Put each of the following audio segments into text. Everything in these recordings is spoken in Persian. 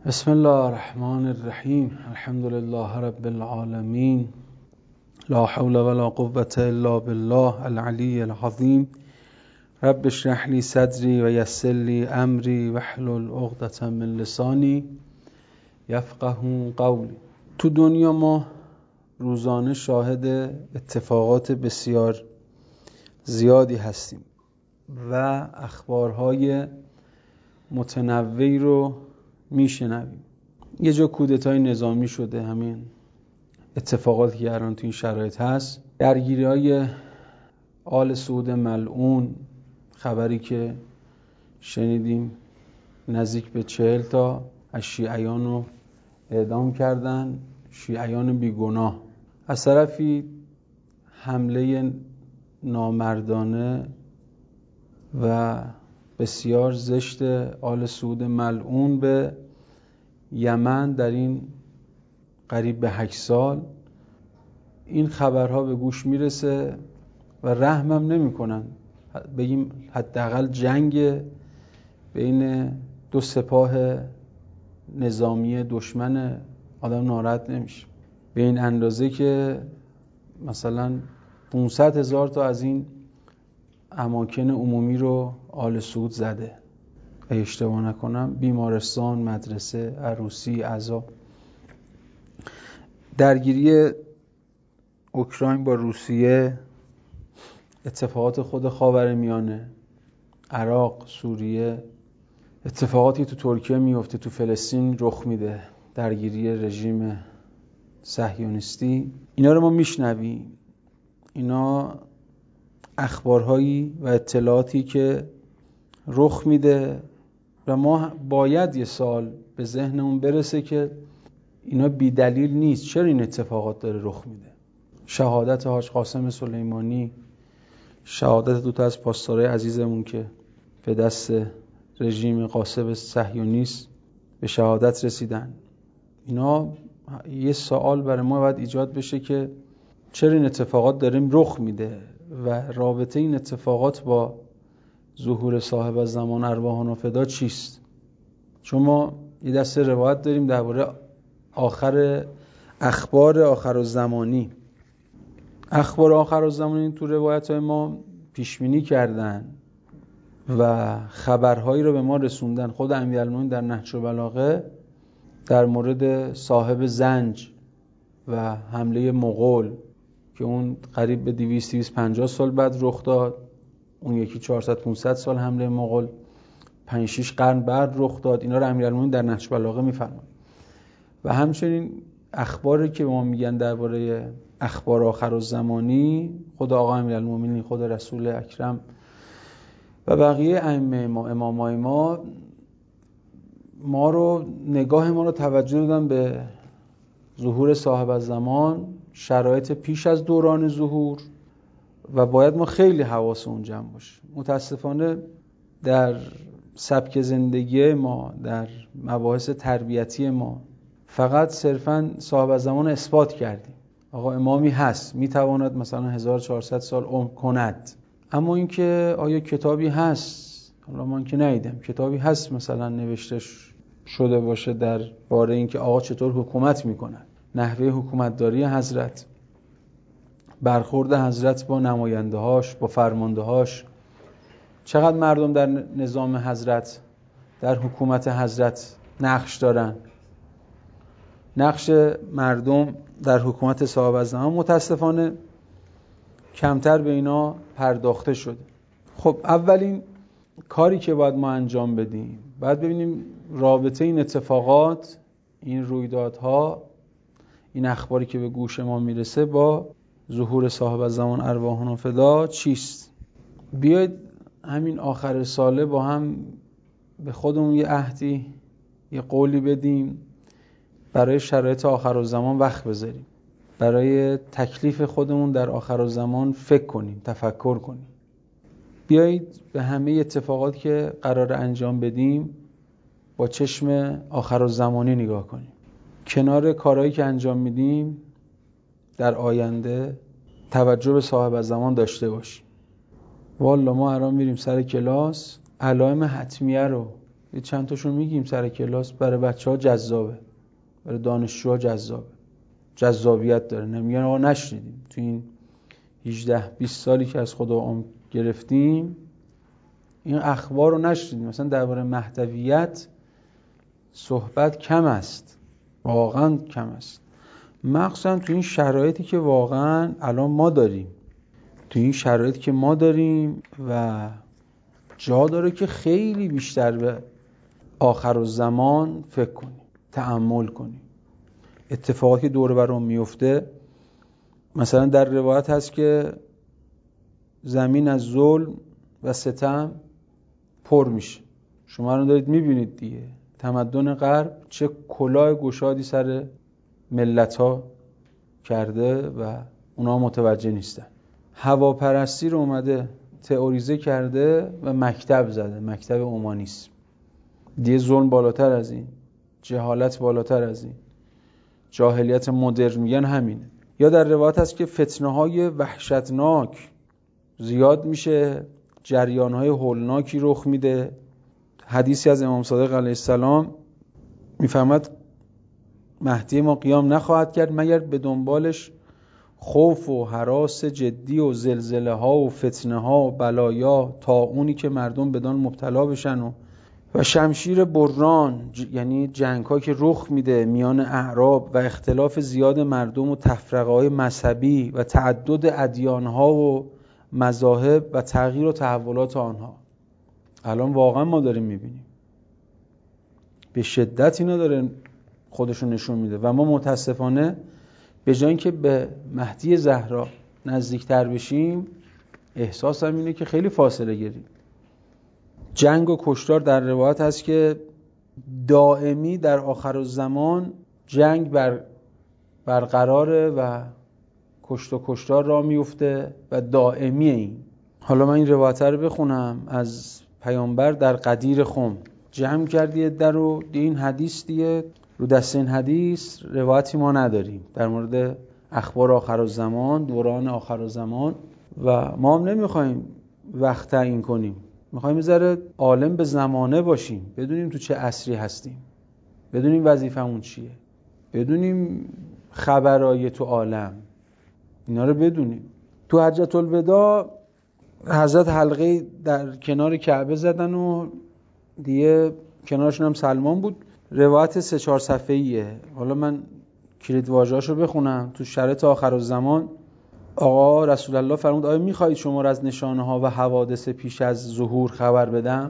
بسم الله الرحمن الرحیم. الحمد لله رب العالمین. لا حول ولا قوة الا بالله العلی العظیم. رب اشرح لی صدری و یسر لی امری واحلل عقدة من لسانی یفقهوا قولی. تو دنیا ما روزانه شاهد اتفاقات بسیار زیادی هستیم و اخبارهای متنوعی رو میشنویم. یه جا کودتای نظامی شده، همین اتفاقاتی که الان تو این شرایط هست، درگیری‌های آل سعود ملعون، خبری که شنیدیم نزدیک به 40 تا از شیعیان رو اعدام کردن، شیعیان بیگناه. از طرفی حمله نامردانه و بسیار زشت آل سعود ملعون به یمن در این قریب به 8 سال. این خبرها به گوش میرسه و رحمم نمی کنن. بگیم حداقل جنگ بین دو سپاه نظامی دشمن، آدم ناراحت نمیشه به این اندازه که مثلا 500,000 تا از این اماکن عمومی رو آل سعود زده. اگه اشتباه نکنم بیمارستان، مدرسه، عروسی، عزا. درگیری اوکراین با روسیه، اتفاقات خود خاورمیانه، عراق، سوریه، اتفاقاتی تو ترکیه میفته، تو فلسطین رخ میده، درگیری رژیم صهیونیستی، اینا رو ما میشنویم. اینا اخبارهایی و اطلاعاتی که رخ میده و ما باید یه سال به ذهنمون برسه که اینا بی دلیل نیست. چرا این اتفاقات داره رخ میده؟ شهادت حاج قاسم سلیمانی، شهادت دوتا از پاسدارای عزیزمون که به دست رژیم غاصب صهیونیست به شهادت رسیدن، اینا یه سوال برای ما باید ایجاد بشه که چرا این اتفاقات داره رخ میده و رابطه این اتفاقات با ظهور صاحب الزمان ارواحنا فدا چیست؟ چون ما یه دسته روایت داریم درباره اخبار آخرالزمانی. اخبار آخرالزمانی تو روایت‌های ما پیشبینی کردن و خبرهایی رو به ما رسوندن. خود امیرالمومنین در نهج البلاغه در مورد صاحب زنج و حمله مغول که اون قریب به 200-250 سال بعد رخ داد، اون یکی 400-500 سال حمله مغول 5-6 قرن بعد رخ داد، اینا رو امیرالمومنین در نهج البلاغه میفرمایند. و همچنین اخباری که به ما میگن درباره اخبار آخرالزمانی، خود آقا امیرالمومنین، خود رسول اکرم و بقیه ائمه ما، امامای ما رو نگاه ما رو توجه دادن به ظهور صاحب الزمان، شرایط پیش از دوران ظهور و باید ما خیلی حواسمون جمع باشه. متاسفانه در سبک زندگی ما، در مباحث تربیتی ما فقط صرفاً صاحب الزمان اثبات کردیم. آقا امامی هست، میتواند مثلا 1400 سال عمر کند، اما اینکه آیا کتابی هست، حالا من که ندیدم کتابی هست مثلا نوشته شده باشه در باره اینکه آقا چطور حکومت میکنند، نحوه حکومتداری حضرت، برخورد حضرت با نماینده هاش، با فرمانده هاش، چقدر مردم در نظام حضرت، در حکومت حضرت نقش دارن، نقش مردم در حکومت صاحب الزمان متاسفانه کمتر به اینا پرداخته شده. خب اولین کاری که باید ما انجام بدیم، باید ببینیم رابطه این اتفاقات، این رویدادها، این اخباری که به گوش ما میرسه با ظهور صاحب الزمان ارواحنا فدا چیست. بیاید همین آخر ساله با هم به خودمون یه عهدی، یه قولی بدیم، برای شرایط آخرالزمان وقت بذاریم، برای تکلیف خودمون در آخرالزمان فکر کنیم، تفکر کنیم. بیایید به همه اتفاقاتی که قرار انجام بدیم با چشم آخرالزمانی نگاه کنیم. کنار کارهایی که انجام میدیم در آینده توجه به صاحب الزمان داشته باشیم. والا ما الان میریم سر کلاس، علائم حتمیه رو چند تاشون میگیم سر کلاس، برای بچه‌ها جذابه، برای دانشجوها جذابه، جذابیت داره. نمیگن آقا نشنیدیم. تو این 18-20 سالی که از خدا عمر گرفتیم این اخبار رو نشنیدیم. مثلا درباره مهدویت صحبت کم است، واقعا کم است، مخصوصا تو این شرایطی که واقعا الان ما داریم، تو این شرایطی که ما داریم و جا داره که خیلی بیشتر به آخرالزمان فکر کنیم، تأمل کنیم. اتفاقاتی که دور برام میفته، مثلا در روایت هست که زمین از ظلم و ستم پر میشه. شما رو دارید میبینید دیگه، تمدن غرب چه کلاه گشادی سر ملت ها کرده و اونا متوجه نیستن. هواپرستی رو اومده تئوریزه کرده و مکتب زده، مکتب اومانیسم. دیگه ظلم بالاتر از این، جهالت بالاتر از این، جاهلیت مدرن میگن همینه. یا در روایت هست که فتنه های وحشتناک زیاد میشه، جریان های هولناکی رخ میده. حدیثی از امام صادق علیه السلام میفرماد مهدی ما قیام نخواهد کرد مگر به دنبالش خوف و هراس جدی و زلزله ها و فتنه ها و بلایا، طاعونی که مردم بدان مبتلا بشن و شمشیر بران، یعنی جنگ ها که رخ میده میان اعراب و اختلاف زیاد مردم و تفرقه های مذهبی و تعدد ادیان ها و مذاهب و تغییر و تحولات آنها. الان واقعا ما داریم میبینیم به شدت اینا داره خودشون نشون میده و ما متاسفانه به جای اینکه به مهدی زهرا نزدیکتر بشیم، احساسم اینه که خیلی فاصله گیریم. جنگ و کشتار در روایت هست که دائمی در آخرالزمان جنگ برقراره و کشت و کشتار را میفته و دائمی این. حالا من این روایت رو بخونم از پیامبر در قدیر خم. جمع کردی در رو این حدیث دیگه، رو دست این حدیث روایتی ما نداریم در مورد اخبار آخرالزمان، دوران آخرالزمان و ما هم نمیخوایم وقت تعیین کنیم. میخوایم بذاره عالم به زمانه باشیم، بدونیم تو چه عصری هستیم، بدونیم وظیفمون چیه، بدونیم خبرای تو عالم، اینا رو بدونیم. تو حجة الوداع حضرت حلقه در کنار کعبه زدن و دیگه کنارشون هم سلمان بود. روایت 3-4 صفحه‌ایه. حالا من کلید واژه‌اشو بخونم. تو شرایط آخرالزمان آقا رسول الله فرمود آیا می‌خواهید شما را از نشانه‌ها و حوادث پیش از ظهور خبر بدم؟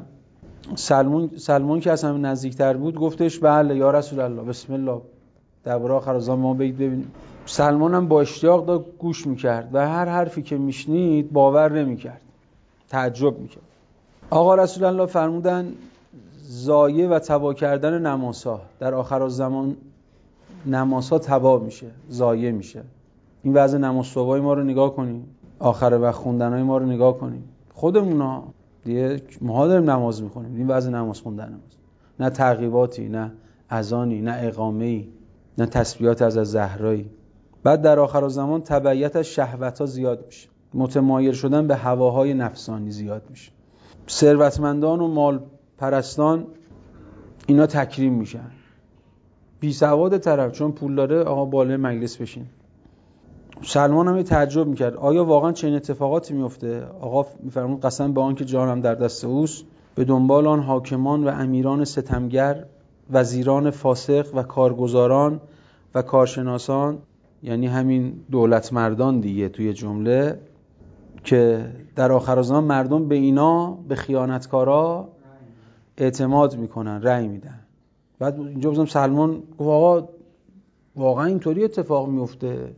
سلمان که از همه نزدیکتر بود گفتش بله یا رسول الله، بسم الله، درباره آخرالزمان ما بگید ببینیم. سلمان هم با اشتیاق داشت گوش می‌کرد و هر حرفی که میشنید باور نمی‌کرد، تعجب می‌کرد. آقا رسول الله فرمودن ضایع و تباه کردن نمازها در آخرالزمان، نمازها تباه میشه، ضایع میشه. این وضع نماز صبحای ما رو نگاه کنیم، آخر وقت خوندنای ما رو نگاه کنیم، خودمونا دیگه ما داریم نماز میخونیم، این وضع نماز خوندن ماست. نه تعقیباتی، نه اذانی، نه اقامه‌ای، نه تسبیحات از زهرایی. بعد در آخرالزمان تبعیت از شهوت‌ها زیاد میشه، متمایل شدن به هواهای نفسانی زیاد میشه. ثروتمندان و مال پرستان اینا تکریم میشن، بی سواد طرف چون پول داره آقا بالای مجلس بشین. سلمان هم تعجب میکرد آیا واقعا چنین اتفاقاتی میفته؟ آقا میفرمود قسم به آن که جانم در دست اوست، به دنبال آن حاکمان و امیران ستمگر، وزیران فاسق و کارگزاران و کارشناسان، یعنی همین دولت مردان دیگه توی جمله، که در آخرالزمان مردم به اینا، به خیانتکارا اعتماد میکنن، رأی میدن. بعد اینجا بزنم سلمان گفت آقا واقعا اینطوری اتفاق میفته؟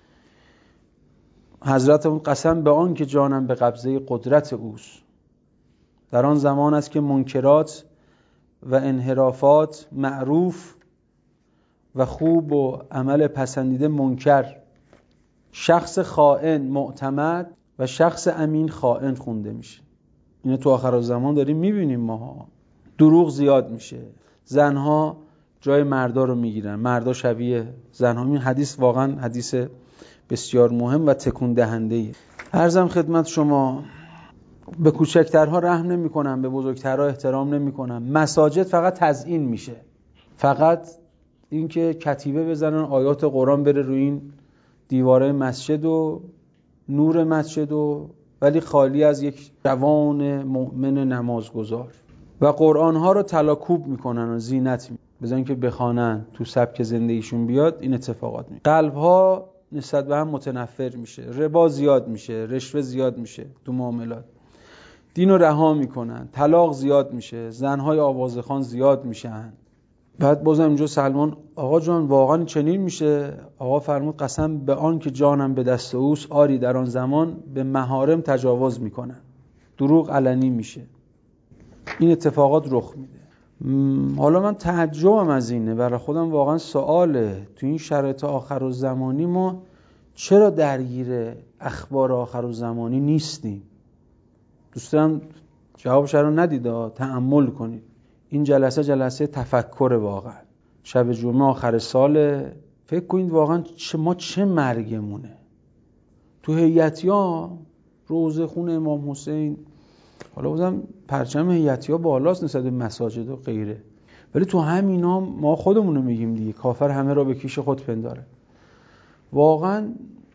حضرت اون قسم به آن که جانم به قبضه قدرت اوست، در آن زمان است که منکرات و انحرافات معروف و خوب و عمل پسندیده منکر، شخص خائن معتمد و شخص امین خائن خونده میشه. اینو تو آخرالزمان داریم میبینیم ماها. دروغ زیاد میشه، زنها جای مردا رو میگیرن، مردا شبیه زنها. این حدیث واقعا حدیث بسیار مهم و تکون دهنده ای. عرضم خدمت شما به کوچکترها رحم نمی‌کنن، به بزرگترها احترام نمی‌کنن. مساجد فقط تزیین میشه، فقط اینکه کتیبه بزنن آیات قرآن بره روی این دیواره مسجد و نور مسجد و ولی خالی از یک جوان مؤمن نمازگزار. و قرآن‌ها رو طلاکوب میکنن و زینت میکنن، بذارن که بخوانن تو سبک زندگیشون بیاد. این اتفاقات میاد. قلب‌ها نسبت به هم متنفر میشه، ربا زیاد میشه، رشوه زیاد میشه تو معاملات، دین رو رها میکنن، طلاق زیاد میشه، زنهای آوازخوان زیاد میشن. بعد بازم اینجا سلمان آقا جان واقعا چنین میشه؟ آقا فرمود قسم به آن که جانم به دست اوست، آری در آن زمان به محارم تجاوز میکنن، دروغ علنی میشه. این اتفاقات رخ میده. حالا من تعجبم از اینه، برای خودم واقعا سواله، تو این شرایط آخرالزمانی ما چرا درگیر اخبار آخرالزمانی نیستیم؟ دوست دارم جوابش رو ندید، تأمل کنید. این جلسه تفکر واقعا. شب جمعه آخر سال، فکر کنید واقعا ما چه مرگمونه. تو هیئتی‌ها روضه خون امام حسین، حالا بازم پرچم هیئتی‌ها بالاست نسبت به مساجد و غیره، ولی تو همینا ما خودمونو میگیم دیگه، کافر همه را به کیش خود پنداره. واقعا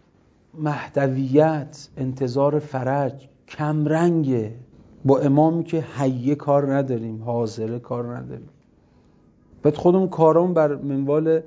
مهدویت، انتظار فرج کمرنگه با امامی که حیه کار نداریم، حاضره کار نداریم. بعد خودمون کارمون بر منوال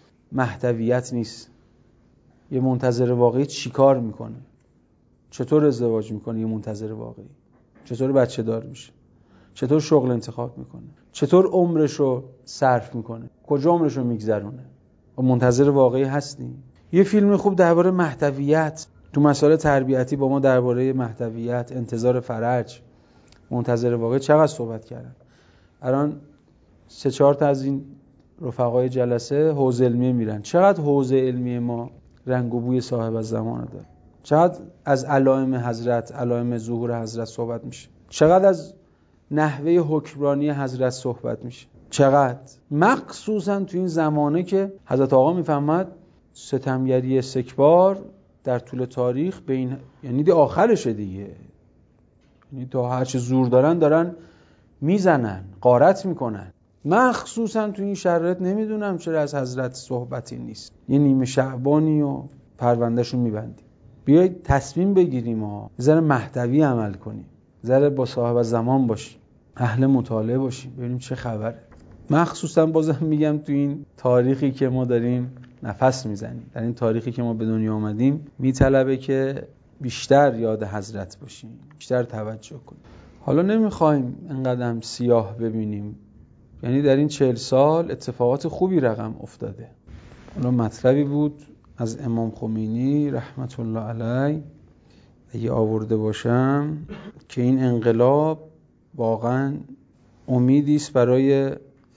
مهدویت نیست. یه منتظر واقعی چی کار میکنه؟ چطور ازدواج میکنه یه منتظر واقعی؟ چطور بچه دار میشه؟ چطور شغل انتخاب میکنه؟ چطور عمرشو صرف میکنه؟ کجا عمرشو میگذرونه؟ و منتظر واقعی هستیم؟ یه فیلم خوب درباره مهدویت تو مسائل تربیتی با ما درباره مهدویت، انتظار فرج، منتظر واقعی چقدر صحبت کردن. الان 3-4 تا از این رفقای جلسه حوزه علمیه میرن. چقدر حوزه علمیه ما رنگ و بوی صاحب الزمان داره. چقدر از علائم حضرت، علائم ظهور حضرت صحبت میشه. چقدر از نحوه حکمرانی حضرت صحبت میشه. چقدر مخصوصا تو این زمانه که حضرت آقا میفهمد ستمگری استکبار در طول تاریخ به این، یعنی دی آخرشه دیگه، یعنی تا هرچه زور دارن میزنن، غارت میکنن. مخصوصا تو این شرایط نمیدونم چرا از حضرت صحبتی نیست. یه نیمه شعبانی و پروندهشون میبندیم. بیایید تصمیم بگیریم ها، ذره مهدوی عمل کنیم، ذره با صاحب زمان باشیم، اهل مطالعه باشیم، ببینیم چه خبره. مخصوصا بازم میگم تو این تاریخی که ما داریم نفس میزنیم، در این تاریخی که ما به دنیا آمدیم، میطلبه که بیشتر یاد حضرت باشیم، بیشتر توجه کنیم. حالا نمیخوایم انقدر سیاه ببینیم، یعنی در این 40 سال اتفاقات خوبی رقم افتاده. حالا مطلبی بود از امام خمینی رحمت الله علیه اگه آورده باشم که این انقلاب واقعا امیدی است برای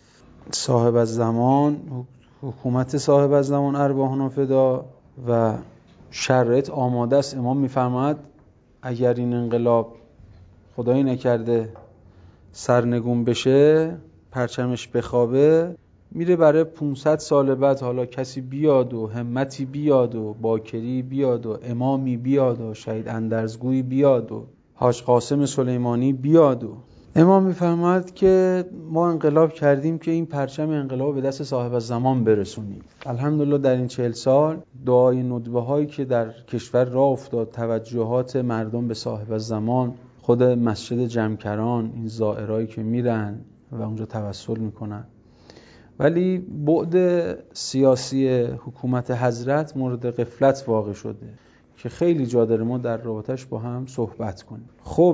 صاحب الزمان، حکومت صاحب الزمان ارواحنا فدا، و شرایط آماده است. امام میفرماید اگر این انقلاب خدایی نکرده سرنگون بشه، پرچمش بخوابه، میره برای 500 سال بعد حالا کسی بیاد و همتی بیاد و باکری بیاد و امامی بیاد و شهید اندرزگویی بیاد و حاج قاسم سلیمانی بیاد و امام میفرماید که ما انقلاب کردیم که این پرچم انقلاب به دست صاحب الزمان برسونیم. الحمدلله در این 40 سال دعای ندبه هایی که در کشور راه افتاد، توجهات مردم به صاحب الزمان، خود مسجد جمکران، این زائرایی که میرن و اونجا توسل میکنن، ولی بعد سیاسی حکومت حضرت مورد غفلت واقع شده که خیلی جا داره ما در رابطش با هم صحبت کنیم. خب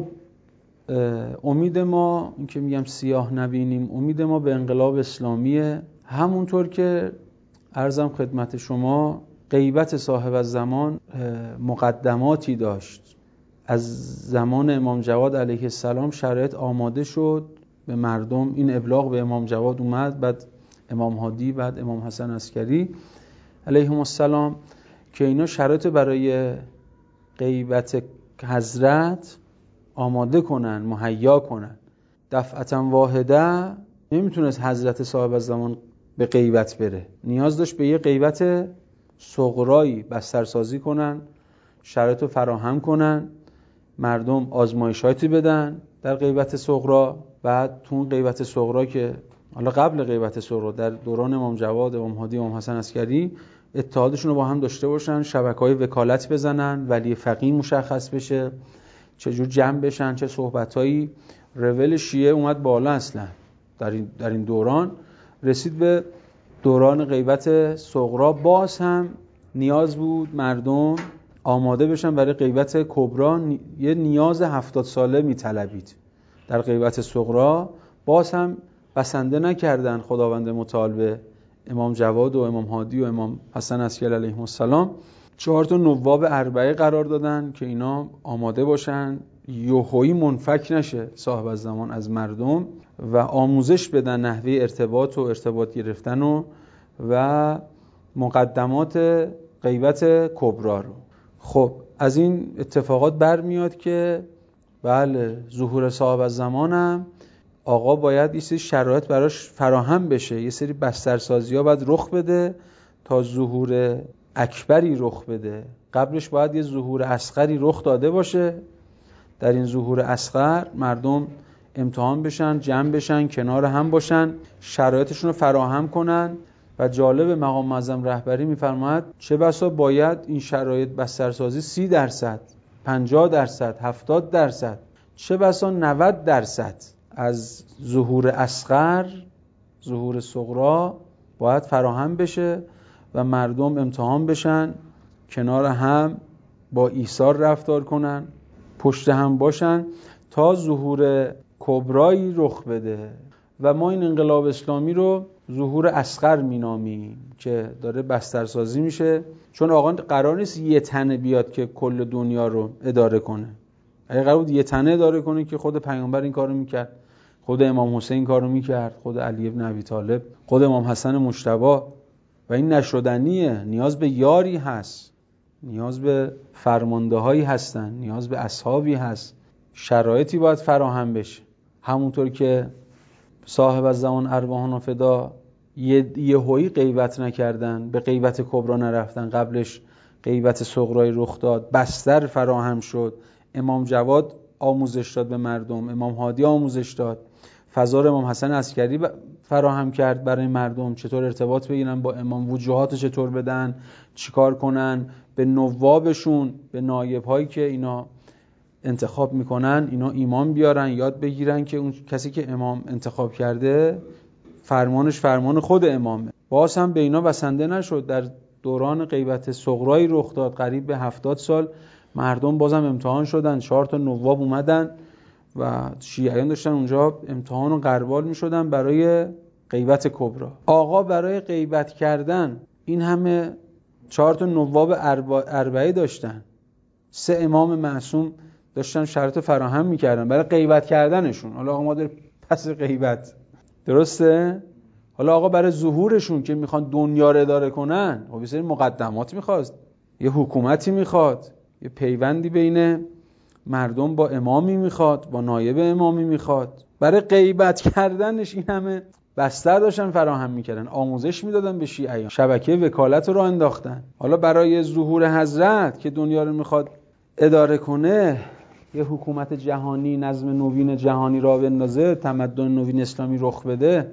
امید ما، این که میگم سیاه نبینیم، امید ما به انقلاب اسلامیه. همونطور که عرضم خدمت شما، غیبت صاحب الزمان مقدماتی داشت. از زمان امام جواد علیه السلام شرایط آماده شد به مردم، این ابلاغ به امام جواد اومد، بعد امام هادی، بعد امام حسن عسکری علیهم السلام، که اینا شرایط برای غیبت حضرت آماده کنن، مهیا کنن. دفعتا واحده نمیتونست حضرت صاحب الزمان به غیبت بره، نیاز داشت به یه غیبت صغرایی بسترسازی کنن، شرایط رو فراهم کنن. مردم آزمایشاتی بدن در غیبت صغرا، بعد تو اون غیبت صغرا که حالا قبل غیبت صغرا در دوران امام جواد، امام هادی، امام حسن عسکری اتحادشون رو با هم داشته باشن، شبکه‌های وکالت بزنن، ولی فقیه مشخص بشه، چجور جمع بشن، چه صحبتایی. رول شیعه اومد بالا اصلا در این دوران، رسید به دوران غیبت صغرا. باز هم نیاز بود مردم آماده بشن برای غیبت کبرا. یه نیاز 70 ساله میطلبید. در غیبت صغرا باز هم بسنده نکردن خداوند متعال به امام جواد و امام هادی و امام حسن عسکری علیهم السلام. 4 نواب اربعه قرار دادن که اینا آماده باشن، یهویی منفک نشه صاحب الزمان از مردم و آموزش بدن نحوه ارتباط و ارتباط گرفتن و مقدمات غیبت کبرا رو. خب از این اتفاقات برمیاد که بله ظهور صاحب الزمانم آقا باید یه سری شرایط براش فراهم بشه، یه سری بسترسازی‌ها باید رخ بده تا ظهور اکبری رخ بده. قبلش باید یه ظهور اصغری رخ داده باشه. در این ظهور اصغر مردم امتحان بشن، جمع بشن، کنار هم باشن، شرایطشون رو فراهم کنن. و جالب مقام معظم رهبری میفرماید چه بسا باید این شرایط بسترسازی 30%، 50%، 70%، چه بسا 90% از ظهور اصغر، ظهور صغرا باید فراهم بشه و مردم امتحان بشن، کنار هم با ایثار رفتار کنن، پشت هم باشن تا ظهور کبرایی رخ بده. و ما این انقلاب اسلامی رو ظهور اصغر مینامیم که داره بسترسازی میشه، چون آقا قرار نیست یه تنه بیاد که کل دنیا رو اداره کنه. اگه قرار بود یه تنه اداره کنه که خود پیامبر این کارو میکرد، خود امام حسین کارو میکرد، خود علی ابن ابی طالب، خود امام حسن مجتبی. و این نشدنیه، نیاز به یاری هست، نیاز به فرمانده هایی هستن، نیاز به اصحابی هست، شرایطی باید فراهم بشه. همونطور که صاحب الزمان ارواحنا فدا یهویی غیبت نکردن، به غیبت کبرا نرفتن، قبلش غیبت صغرای رخ داد، بستر فراهم شد، امام جواد آموزش داد به مردم، امام هادی آموزش داد، فضا رو امام حسن عسکری فراهم کرد برای مردم، چطور ارتباط بگیرن با امام، وجوهات چطور بدن، چیکار کنن، به نوابشون، به نایب‌هایی که اینا انتخاب میکنن اینا ایمان بیارن، یاد بگیرن که اون کسی که امام انتخاب کرده فرمانش فرمان خود امامه. باز هم به اینا بسنده نشد. در دوران غیبت صغرایی رخ داد، قریب به 70 سال مردم بازم امتحان شدن. 4 نواب اومدن و شیعیان داشتن اونجا امتحان و غربال میشدن برای غیبت کبرا. آقا برای غیبت کردن این همه 4 نواب اربعه داشتن، 3 امام معصوم داشتن شرط فراهم میکردن برای غیبت کردنشون. حالا آقا ما در پس غیبت، درسته؟ حالا آقا برای ظهورشون که میخوان دنیا رو اداره کنن، خب یه سری مقدمات میخواست، یه حکومتی میخواد، یه پیوندی بین مردم با امامی میخواد، با نایب امامی میخواد. برای غیبت کردنش این همه بستر داشتن فراهم میکردن، آموزش میدادن به شیعیان، شبکه وکالت رو انداختن. حالا برای ظهور حضرت که دنیا رو میخواد اداره کنه، یه حکومت جهانی، نظم نوین جهانی را بندازه، تمدن نوین اسلامی رخ بده،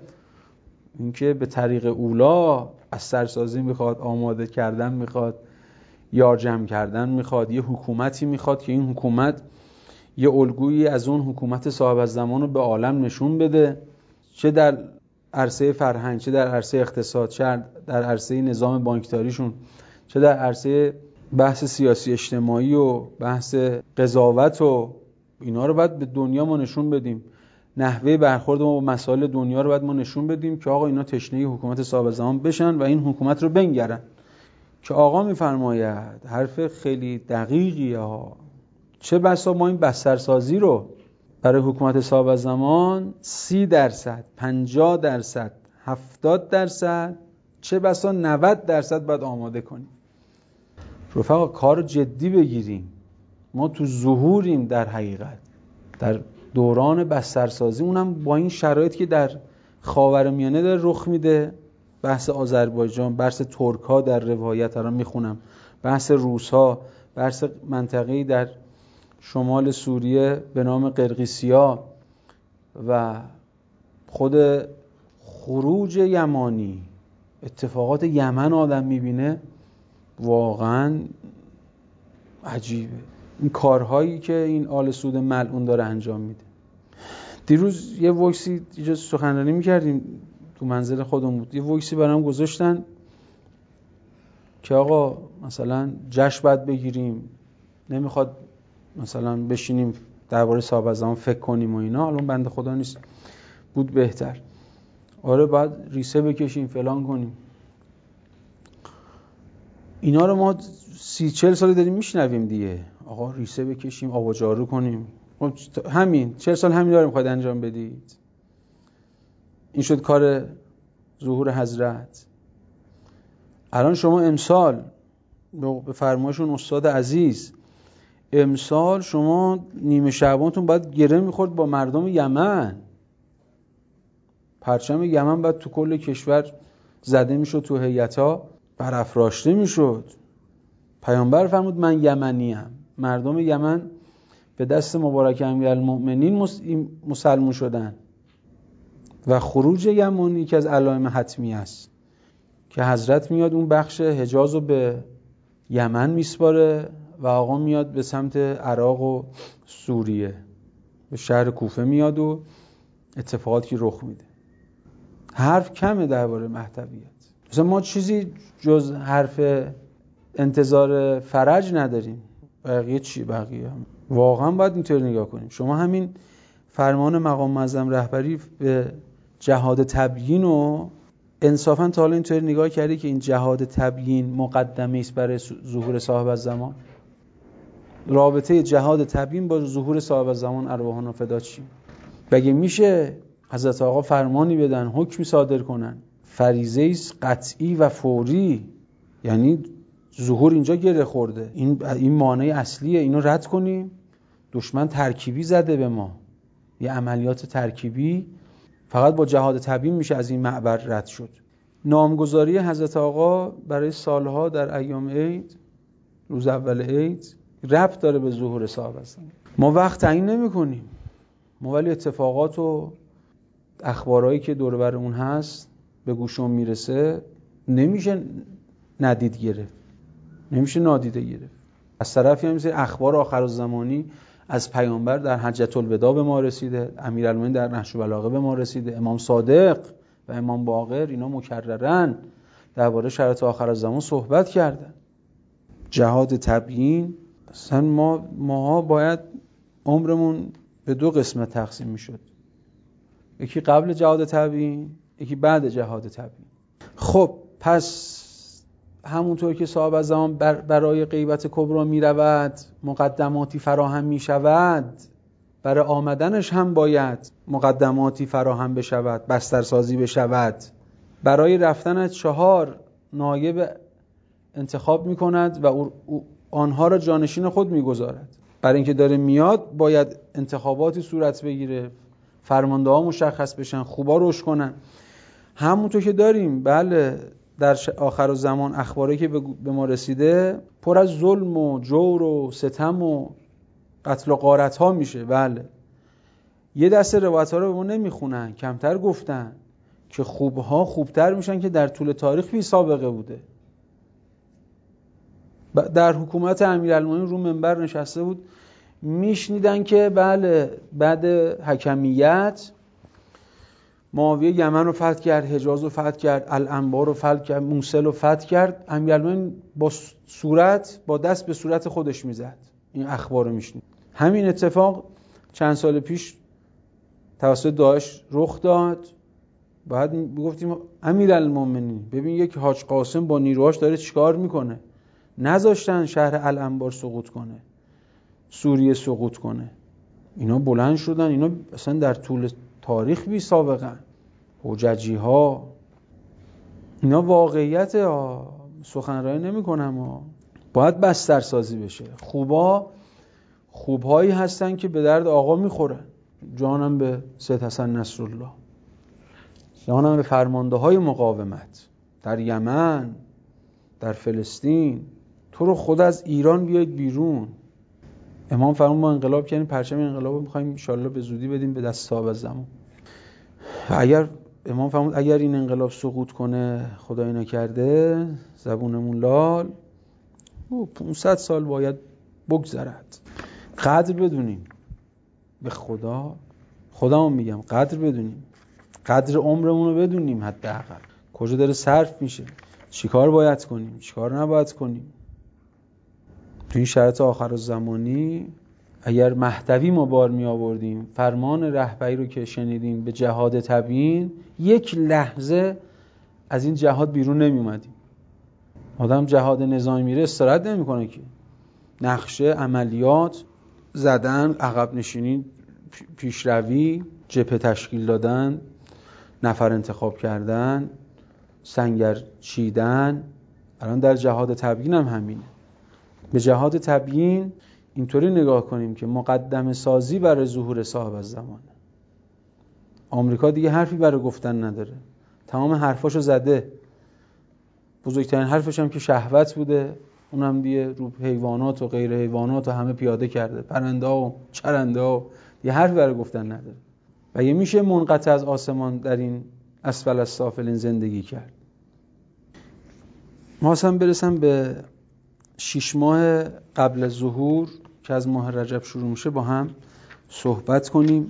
اینکه به طریق اولا بسترسازی میخواد، آماده کردن میخواد، یار جمع کردن میخواد، یه حکومتی میخواد که این حکومت یه الگویی از اون حکومت صاحب الزمان رو به عالم نشون بده، چه در عرصه فرهنگ، چه در عرصه اقتصاد، چه در عرصه نظام بانکداریشون، چه در عرصه بحث سیاسی اجتماعی و بحث قضاوت و اینا رو باید به دنیا ما نشون بدیم. نحوه برخورد ما با مسائل دنیا رو باید ما نشون بدیم که آقا اینا تشنه حکومت صاحب الزمان بشن و این حکومت رو بنگرن. که آقا میفرماید حرف خیلی دقیقی ها، چه بسا ما این بسترسازی رو برای حکومت صاحب الزمان 30%، 50%، 70%، چه بسا 90% باید آماده کنیم. رفقا کار جدی بگیریم. ما تو ظهوریم، در حقیقت در دوران بسترسازی، اونم با این شرایط که در خاورمیانه داره رخ میده. بحث آذربایجان، بحث ترک‌ها در روایت الان میخونم، بحث روس‌ها، بحث منطقه‌ای در شمال سوریه به نام قرقیسیا و خود خروج یمانی، اتفاقات یمن آدم میبینه واقعا عجیبه. این کارهایی که این آل سعود ملعون داره انجام میده. دیروز یه وایسی اینجا سخنرانی میکردیم تو منزل خودمون بود، یه وایسی برام گذاشتن که آقا مثلا جشن باید بگیریم، نمیخواد مثلا بشینیم درباره صاحب الزمان فکر کنیم و اینا. الان بنده خدا نیست، بود بهتر. آره باید ریسه بکشیم فلان کنیم. اینا رو ما 30-40 سال داریم میشنویم دیگه. آقا ریسه بکشیم، آب و جارو کنیم. همین 40 سال همین رو میخواید انجام بدید. این شد کار ظهور حضرت. الان شما امسال به فرمایشون استاد عزیز، امسال شما نیمه شعبانتون باید گره میخورد با مردم یمن. پرچم یمن باید تو کل کشور زده میشد، تو هیئت‌ها برافراشته میشد. پیامبر فرمود من یمنیم. مردم یمن به دست مبارک امیرالمؤمنین مسلمون شدن و خروج یمانی که از علائم حتمی است که حضرت میاد اون بخش حجاز رو به یمن میسپاره و آقا میاد به سمت عراق و سوریه، به شهر کوفه میاد و اتفاقاتی رخ میده. حرف کمه درباره مهدویت. مثلا ما چیزی جز حرف انتظار فرج نداریم. بقیه چی؟ بقیه هم واقعا باید اینطور نگاه کنیم. شما همین فرمان مقام معظم رهبری به جهاد تبیین و انصافا تا حالا اینطور نگاه کردی که این جهاد تبیین مقدمه است برای ظهور صاحب الزمان؟ رابطه جهاد تبیین با ظهور صاحب الزمان ارواحنا فدا چی؟ بگه میشه حضرت آقا فرمانی بدن، حکمی صادر کنن، فریضه است قطعی و فوری، یعنی ظهور اینجا گره خورده، این مانع اصلیه، اینو رد کنیم. دشمن ترکیبی زده به ما، یه عملیات ترکیبی، فقط با جهاد تبیین میشه از این معبر رد شد. نامگذاری حضرت آقا برای سالها در ایام عید، روز اول عید، ربط داره به ظهور صاحب الزمان. ما وقت تعیین نمی‌کنیم، ما ولی اتفاقات و اخبارهایی که دور بر اون هست به گوشم میرسه نمیشه ندید گرفت، نمیشه نادیده گرفت. از طرفی هم مثل اخبار آخرالزمانی از پیامبر در حجة الوداع به ما رسیده، امیرالمومنین در نهج البلاغه به ما رسیده، امام صادق و امام باقر اینا مکررن درباره شرایط آخرالزمان صحبت کردن. جهاد تبیین اصلا ما باید عمرمون به دو قسمت تقسیم میشد، یکی قبل جهاد تبیین، یکی بعد جهاد تبیین. خب پس همونطور که صاحب الزمان برای غیبت کبرا می رود، مقدماتی فراهم می شود، برای آمدنش هم باید مقدماتی فراهم بشود، بسترسازی بشود. برای رفتن 4 نایب انتخاب می کند و آنها را جانشین خود می گذارد. برای اینکه داره میاد باید انتخاباتی صورت بگیره، فرمانده ها مشخص بشن، خوبا روش کنن. همونطور که داریم بله در آخر زمان اخباری که به ما رسیده پر از ظلم و جور و ستم و قتل و غارت ها میشه. بله یه دسته روایت ها رو به ما نمیخونن، کمتر گفتن که خوبها خوبتر میشن که در طول تاریخ بی سابقه بوده. در حکومت امیرالمومنین رو منبر نشسته بود، میشنیدن که بله بعد حکمیت معاویه یمن رو فتح کرد، حجاز رو فتح کرد، الانبار رو فتح کرد، موصل رو فتح کرد. امیرالمومنین با دست به صورت خودش میزد. این اخبار رو میشنید. همین اتفاق چند سال پیش توسط داعش رخ داد. بعد میگفتیم امیرالمومنین ببین یک حاج قاسم با نیروهاش داره چیکار میکنه. نذاشتن شهر الانبار سقوط کنه، سوریه سقوط کنه. اینا بلند شدن، اینا اصلا در طول تاریخ بی سابقه. حججی ها اینا واقعیت سخنرانی نمی کنم باید بسترسازی بشه. خوبهایی هستن که به درد آقا میخورن. جانم به سید حسن نصرالله، جانم به فرمانده های مقاومت در یمن، در فلسطین. تو رو خود از ایران بیاید بیرون، امام فرمود ما انقلاب کردیم، پرچم انقلاب رو می‌خوایم ان شاءالله به زودی بدیم به دست صاحب الزمان. اگر امام فرمود اگر این انقلاب سقوط کنه، خدای نکرده، زبونمون لال، 500 سال باید بگذرد. قدر بدونیم، به خدامون میگم قدر بدونیم، قدر عمرمون رو بدونیم، حداقل کجا داره صرف میشه، چیکار باید کنیم، چیکار نباید کنیم. تو این شرایط آخرالزمانی اگر مهدوی ما بار می آوردیم، فرمان رهبری رو که شنیدیم به جهاد تبیین، یک لحظه از این جهاد بیرون نمی اومدیم. آدم جهاد نظامی میره استراحت نمی کنه که، نقشه، عملیات زدن، عقب نشینی، پیشروی، جبهه تشکیل دادن، نفر انتخاب کردن، سنگر چیدن. الان در جهاد تبیین هم همینه. به جهاد تبیین اینطوری نگاه کنیم که مقدمه سازی برای ظهور صاحب الزمان. آمریکا دیگه حرفی برای گفتن نداره، تمام حرفاشو زده. بزرگترین حرفش هم که شهوت بوده، اونم دیگه رو حیوانات و غیر حیوانات و همه پیاده کرده، پرنده ها و چرنده ها، دیگه حرفی برای گفتن نداره. و یه میشه منقطع از آسمان در این اسفل السافلین زندگی کرد. ما اصلا برسم به 6 ماه قبل از ظهور که از ماه رجب شروع میشه با هم صحبت کنیم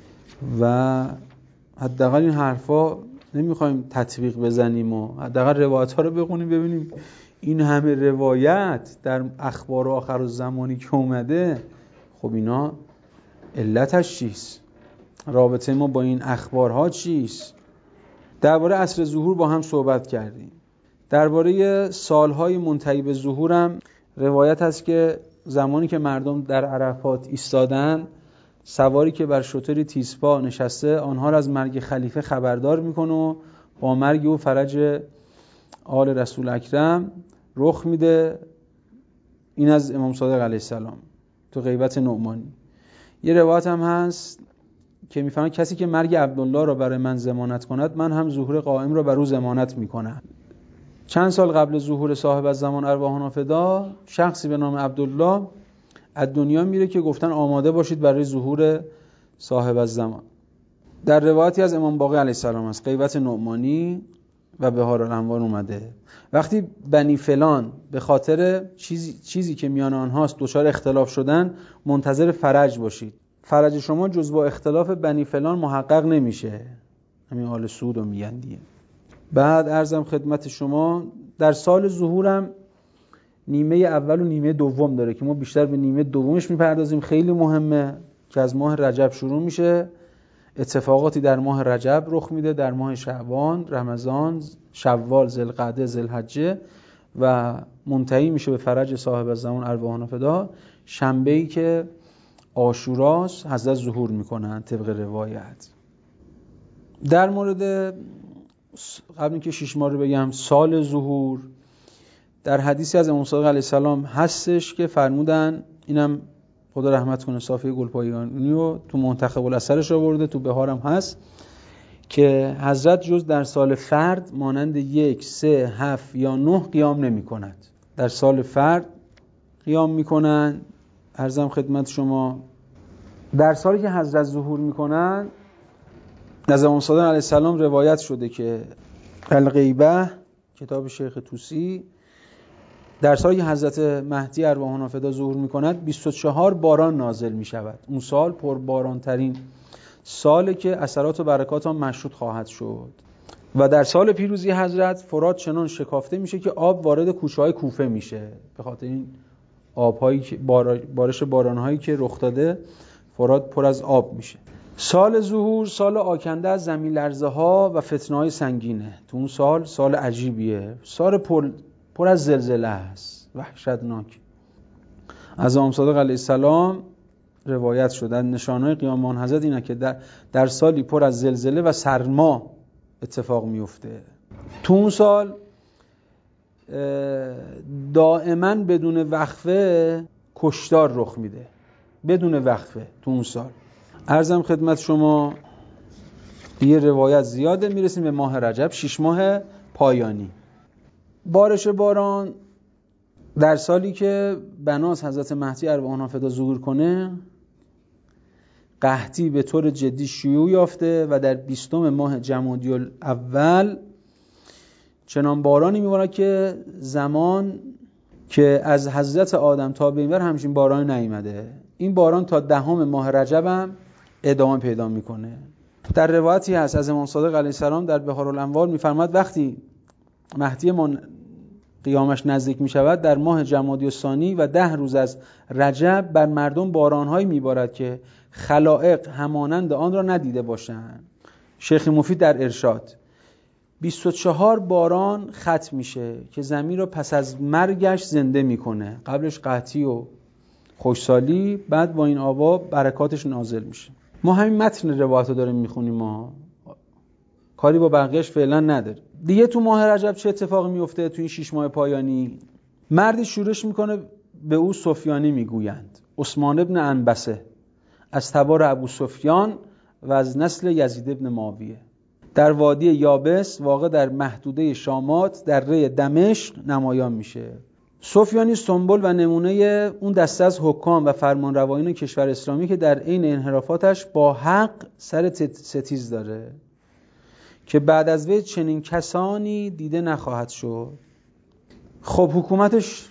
و حداقل این حرفا نمیخوایم تطبیق بزنیم و حداقل روایت ها رو بخونیم ببینیم این همه روایت در اخبار آخرالزمانی که اومده، خب اینا علتش چیست؟ رابطه ما با این اخبارها چیست؟ درباره عصر ظهور با هم صحبت کردیم. درباره سالهای منتهی به ظهورم روایت هست که زمانی که مردم در عرفات ایستادن، سواری که بر شتری تیزپا نشسته آنها را از مرگ خلیفه خبردار میکنه و با مرگ او فرج آل رسول اکرم رخ میده. این از امام صادق علیه السلام تو غیبت نعمانی. یه روایت هم هست که میفهمه کسی که مرگ عبدالله را برای من ضمانت کند، من هم ظهور قائم را بر او ضمانت میکنم. چند سال قبل ظهور صاحب الزمان ارواحنا فدا، شخصی به نام عبدالله از دنیا میره که گفتن آماده باشید برای ظهور صاحب الزمان. در روایتی از امام باقر علیه السلام است، غیبت نعمانی و بهار الانوار اومده، وقتی بنی فلان به خاطر چیزی که میان آنهاست دچار اختلاف شدن، منتظر فرج باشید. فرج شما جز با اختلاف بنی فلان محقق نمیشه. همین آل سعود رو میگن دیگه. بعد عرضم خدمت شما در سال ظهورم نیمه اول و نیمه دوم داره که ما بیشتر به نیمه دومش میپردازیم. خیلی مهمه که از ماه رجب شروع میشه، اتفاقاتی در ماه رجب رخ میده، در ماه شعبان، رمضان، شوال، ذوالقعده، ذوالحجه و منتهی میشه به فرج صاحب الزمان ارواحنا فدا. شنبه‌ای که عاشوراست حضرت ظهور میکنن طبق روایت. در مورد قبل اینکه 6 ماه رو بگم سال ظهور، در حدیثی از امام صادق علیه السلام هستش که فرمودن، اینم خدا رحمت کنه صافی گلپایگانی و تو منتخب الاثرش آورده، تو بهارم هست، که حضرت جز در سال فرد مانند 1، 3، 7 یا 9 قیام نمی کند. در سال فرد قیام می کنند. عرضم خدمت شما در سالی که حضرت ظهور می کنند از امام صادق علیه السلام روایت شده که الغیبه کتاب شیخ طوسی، در سالی که حضرت مهدی ارواحنا فدا ظهور می کند 24 باران نازل می شود. اون سال پرباران ترین سالی که اثرات و برکات آن مشهود خواهد شد. و در سال پیروزی حضرت فرات چنان شکافته میشه که آب وارد کوچه‌های کوفه میشه. به خاطر این آب‌هایی که بارش باران‌هایی که رخ داده، فرات پر از آب میشه. سال ظهور سال آکنده از زمین لرزه‌ها و فتنه‌های سنگینه. تو اون سال عجیبیه. سال پر از زلزله است، وحشتناک. از امام صادق علیه السلام روایت شده نشانهای قیام آن حضرت اینه که در سالی پر از زلزله و سرما اتفاق میفته. تو اون سال دائما بدون وقفه کشتار رخ میده، بدون وقفه. تو اون سال عرضم خدمت شما یه روایت زیاده. میرسیم به ماه رجب، 6 ماه پایانی. بارش باران در سالی که بناس حضرت مهدی ارواح آنها فدا ظهور کنه، قحطی به طور جدی شیوع یافته و در 20 ماه جمادی الاول چنان بارانی میبارد که زمان که از حضرت آدم تا به اینور همچین بارانی نیامده. این باران تا 10 ماه رجب هم ادامه پیدا میکنه. در روایتی هست از امام صادق علیه السلام در بهارالانوار میفرماد وقتی مهدی ما قیامش نزدیک میشود در ماه جمادی الثانی و 10 روز از رجب بر مردم بارانهایی میبارد که خلائق همانند آن را ندیده باشند. شیخ مفید در ارشاد 24 باران ختم میشه که زمین را پس از مرگش زنده میکنه. قبلش قحطی و خشکسالی، بعد با این آب برکاتش نازل میشه. ما همین متن روایت رو داریم میخونیم، ما کاری با بقیهش فعلا نداریم. دیگه تو ماه رجب چه اتفاقی میفته؟ تو این 6 ماه پایانی مردی شورش میکنه، به او سفیانی میگویند، عثمان ابن عنبسه، از تبار ابو سفیان و از نسل یزید ابن معاویه، در وادی یابس واقع در محدوده شامات در ری دمشق نمایان میشه. سفیانی سنبل و نمونه اون دسته از حکام و فرمانروایان کشور اسلامی که در عین انحرافاتش با حق سر ستیز داره که بعد از وی چنین کسانی دیده نخواهد شد. خب حکومتش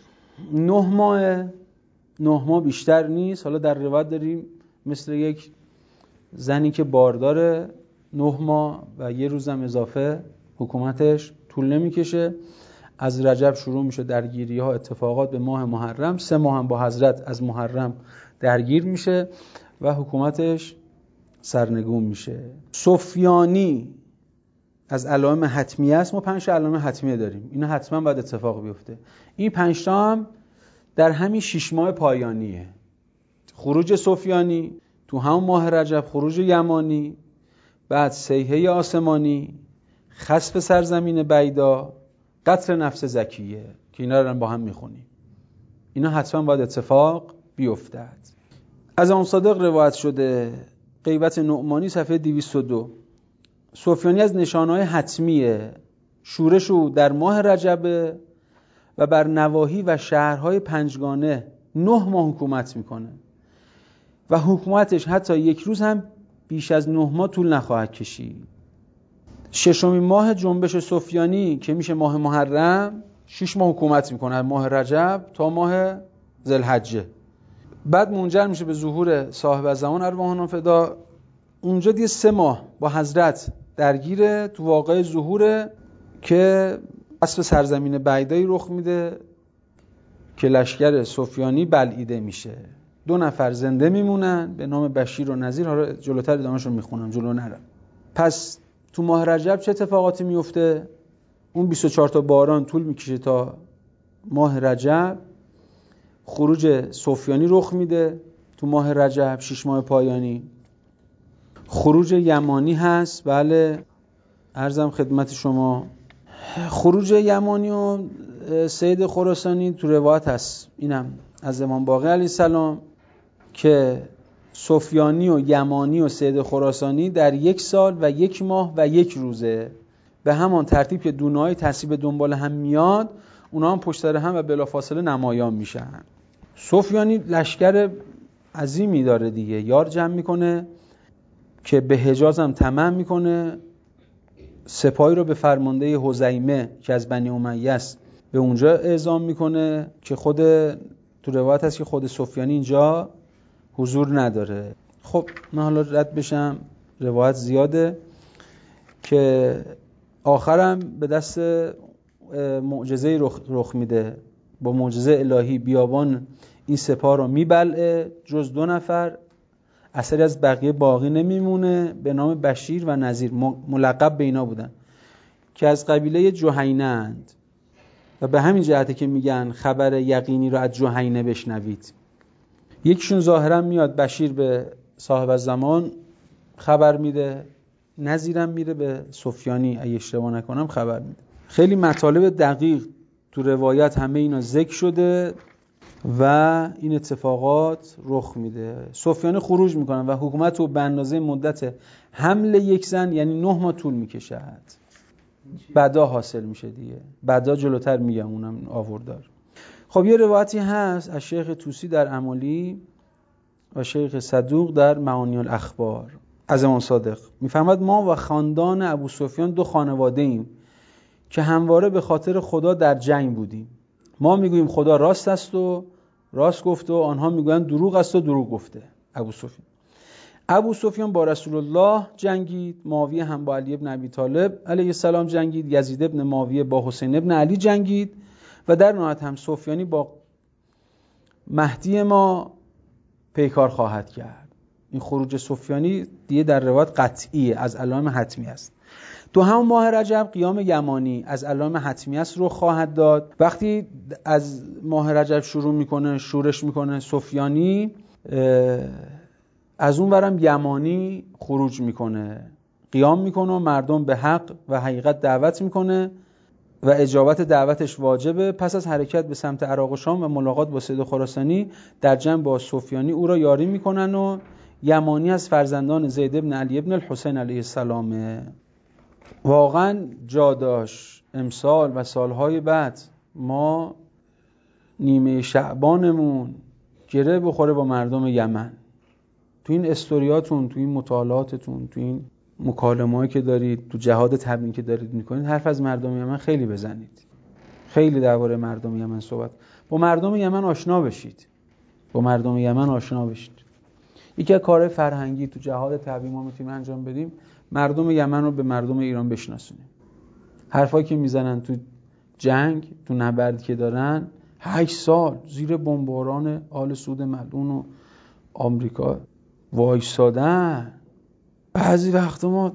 9 ماه بیشتر نیست. حالا در روایت داریم مثل یک زنی که بارداره 9 ماه و 1 روزم اضافه حکومتش طول نمیکشه. از رجب شروع میشه درگیری ها، اتفاقات به ماه محرم، 3 ماه هم با حضرت از محرم درگیر میشه و حکومتش سرنگون میشه. سفیانی از علائم حتمیه است. ما 5 علائم حتمیه داریم، اینا حتما باید اتفاق بیفته. این 5 تا هم در همین 6 ماه پایانیه. خروج سفیانی تو همون ماه رجب، خروج یمانی، بعد صیحه آسمانی، خسف سرزمین بیدا، قتل نفس زکیه که اینا رو با هم میخونیم. اینا حتما باید اتفاق بیفتد. از امام صادق روایت شده، غیبت نعمانی صفحه 202، سفیانی از نشانه‌های حتمیه شورش او در ماه رجب و بر نواحی و شهرهای 5گانه 9 ماه حکومت میکنه و حکومتش حتی 1 روز هم بیش از 9 ماه طول نخواهد کشید. 6 ماه جنبش سفیانی که میشه ماه محرم 6 ماه حکومت میکنه، ماه رجب تا ماه ذوالحجه. بعد منجر میشه به ظهور صاحب الزمان ارواح آنها فدا. اونجا دیگه 3 ماه با حضرت درگیره تو واقعه ظهوره که اسب سرزمین بیدایی رخ میده که لشکر سفیانی بلعیده میشه. 2 نفر زنده میمونن به نام بشیر و نذیر. حالا جلوتر ادامه‌شو میخونم، جلو نرم. پس تو ماه رجب چه اتفاقاتی میفته؟ اون 24 تا باران طول میکشه تا ماه رجب. خروج سفیانی رخ میده تو ماه رجب، 6 ماه پایانی. خروج یمانی هست، بله عرضم خدمت شما. خروج یمانی و سید خراسانی تو روایت هست، اینم از امام باقر علیه السلام، که سفیانی و یمانی و سید خراسانی در 1 سال و 1 ماه و 1 روزه به همان ترتیب که دونه‌های تصیب دنبال هم میاد، اونا هم پشت سر هم و بلافاصله نمایان میشن. سفیانی لشکر عظیمی داره دیگه، یار جمع میکنه که به حجاز هم طمع میکنه. سپاهی رو به فرمانده حذیمه که از بنی امیه است به اونجا اعزام میکنه که خود تو روایت هست که خود سفیانی اینجا حضور نداره. خب من حالا رد بشم، روایت زیاده که آخرم به دست معجزه رخ میده. با معجزه الهی بیابان این سپاه رو میبلعه، جز 2 نفر اثری از بقیه باقی نمیمونه به نام بشیر و نذیر، ملقب به اینا بودن که از قبیله جهینه اند و به همین جهته که میگن خبر یقینی رو از جهینه بشنوید. یکیشون ظاهرا میاد بشیر به صاحب الزمان خبر میده، نذیرم میره به سفیانی اگه اشتباه نکنم خبر میده. خیلی مطالب دقیق تو روایت همه اینا ذکر شده و این اتفاقات رخ میده. سفیانی خروج میکنن و حکومت رو به اندازه مدت حمل 1 زن یعنی 9 ماه طول میکشد. بعدا حاصل میشه دیگه، بعدا جلوتر میگم اونم آوردار. خب یه روایتی هست از شیخ طوسی در امالی و شیخ صدوق در معانی الاخبار از امام صادق میفهمد ما و خاندان ابو سفیان دو خانواده ایم که همواره به خاطر خدا در جنگ بودیم. ما میگوییم خدا راست است و راست گفته و آنها میگویند دروغ است و دروغ گفته. ابو سفیان با رسول الله جنگید، معاویه هم با علی ابن ابی طالب علیه السلام جنگید، یزید ابن معاویه با حسین ابن علی جنگید و در نهایت هم سفیانی با مهدی ما پیکار خواهد کرد. این خروج سفیانی دیگه در روایت قطعیه، از علائم حتمی است. تو همون ماه رجب قیام یمانی از علائم حتمی است رو خواهد داد. وقتی از ماه رجب شروع میکنه شورش میکنه سفیانی، از اون ورم یمانی خروج میکنه، قیام میکنه و مردم به حق و حقیقت دعوت میکنه و اجابت دعوتش واجبه. پس از حرکت به سمت عراق و شام و ملاقات با سید خراسانی در جنگ با سفیانی او را یاری میکنن و یمانی از فرزندان زید ابن علی ابن الحسین علیه السلامه. واقعا جا داشت امسال و سالهای بعد ما نیمه شعبانمون گره بخوره با مردم یمن. تو این استوریاتون، تو این مطالعاتتون، تو این مکالمه‌ای که دارید، تو جهاد تبیین که دارید میکنید، حرف از مردم یمن خیلی بزنید. خیلی درباره مردم یمن صحبت. با مردم یمن آشنا بشید. یکی از کارهای فرهنگی تو جهاد تبیین ما میتونیم انجام بدیم، مردم یمن رو به مردم ایران بشناسونیم. حرفایی که میزنن تو جنگ، تو نبردی که دارن، 8 سال زیر بمباران آل سعود ملعون و آمریکا وایسادن. بعضی وقتا ما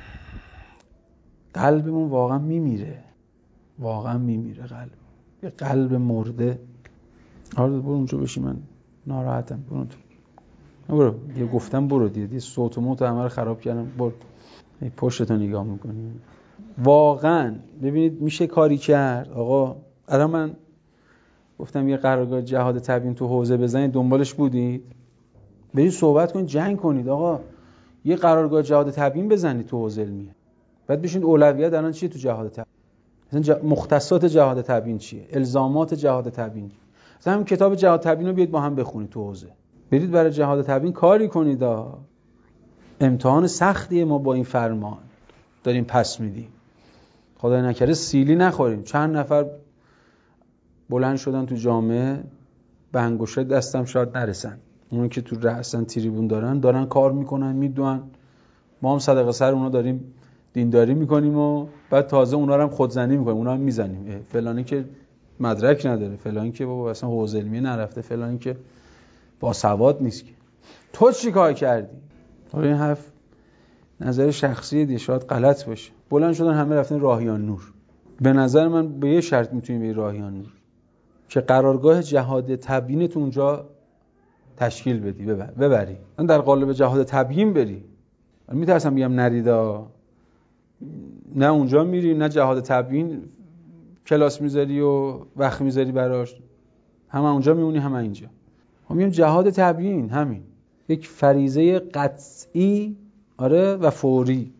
قلبمون واقعا میمیره قلب. یه قلب مرده. آره برو اونجا بشی، من ناراحتم. برو دیگه گفتم برو دیگه صوت و موت همه رو خراب کردم. برو پشتتو نگاه میکنی. واقعا ببینید میشه کاری کرد. آقا الان من گفتم یه قرارگاه جهاد تبیین تو حوزه بزنید، دنبالش بودید؟ برید صحبت کنید، جنگ کنید. آقا یه قرارگاه جهاد تبیین بزنید تو حوزه علمیه. بعد بشین اولویت الان چیه تو جهاد تبیین؟ مثلا مختصات جهاد تبیین چیه؟ الزامات جهاد تبیین. مثلا همین کتاب جهاد تبیین رو بیاید با هم بخونید تو حوزه. برید برای جهاد تبیین کاری کنید. امتحان سختیه ما با این فرمان داریم پس میدیم. خدای نکره سیلی نخوریم. چند نفر بلند شدن تو جامعه به انگشت دستم شاید نرسن. اون که تو رأسن تریبون دارن کار میکنن، میدونن. ما هم صدقه سر اونا داریم دینداری میکنیم و بعد تازه اونا رو هم خودزنی میکنیم، اونا هم میزنیم. فلانی که مدرک نداره، فلانی که بابا اصلا حوزه علمی نرفته، فلانی که با سواد نیست. که تو چی کار کردی؟ این حرف نظر شخصیه دیگه، شاید غلط باشه. بلند شدن همه رفتن راهیان نور. به نظر من به یه شرط میتونی بری راهیان نور، که قرارگاه جهاد تبیین تو اونجا تشکیل بدی، ببری. من در قالب جهاد تبیین بری. من میترسم بگم نریدا، نه اونجا میری نه جهاد تبیین کلاس میذاری و وقت میذاری براش، هم اونجا میمونی هم اینجا. ما میگیم جهاد تبیین همین یک فریضه قطعی و فوری.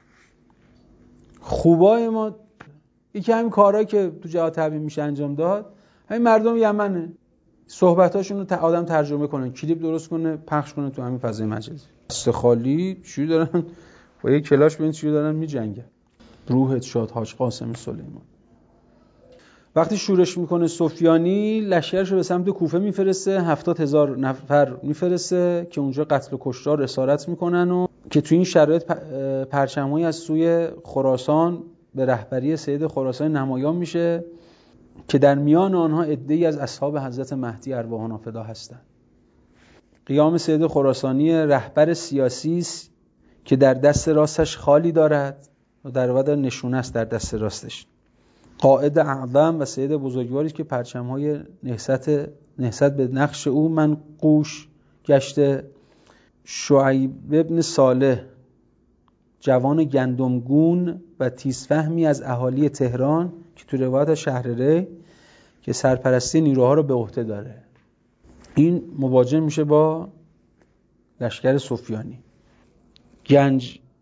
خوبای ما یکی همین کارهایی که تو جهاد تبیین میشه انجام داد، همین مردم یمنه. صحبتاشون رو آدم ترجمه کنه، کلیپ درست کنه، پخش کنه تو همین فضای مجازی. استخالی چی دارن با یک کلاش ببین چی دارن میجنگن. روحت شاد حاج قاسم سلیمان. وقتی شورش میکنه سفیانی، لشکرشو به سمت کوفه میفرسته، 70,000 نفر میفرسته که اونجا قتل و کشتار اسارت میکنن و که تو این شرایط پرچم‌هایی از سوی خراسان به رهبری سید خراسان نمایان میشه که در میان آنها عده‌ای از اصحاب حضرت مهدی ارواحنا فدا هستند. قیام سید خراسانی رهبر سیاسی است که در دست راستش خالی دارد و در واقع نشونه است در دست راستش. قائد اعظم و سید بزرگواری که پرچم‌های نهضت به نقش او منقوش گشته. شعیب ابن صالح، جوان گندمگون و تیزفهمی از اهالی تهران که تو روایت شهر ری که سرپرستی نیروها رو به عهده داره، این مواجه میشه با لشکر سفیانی. گنج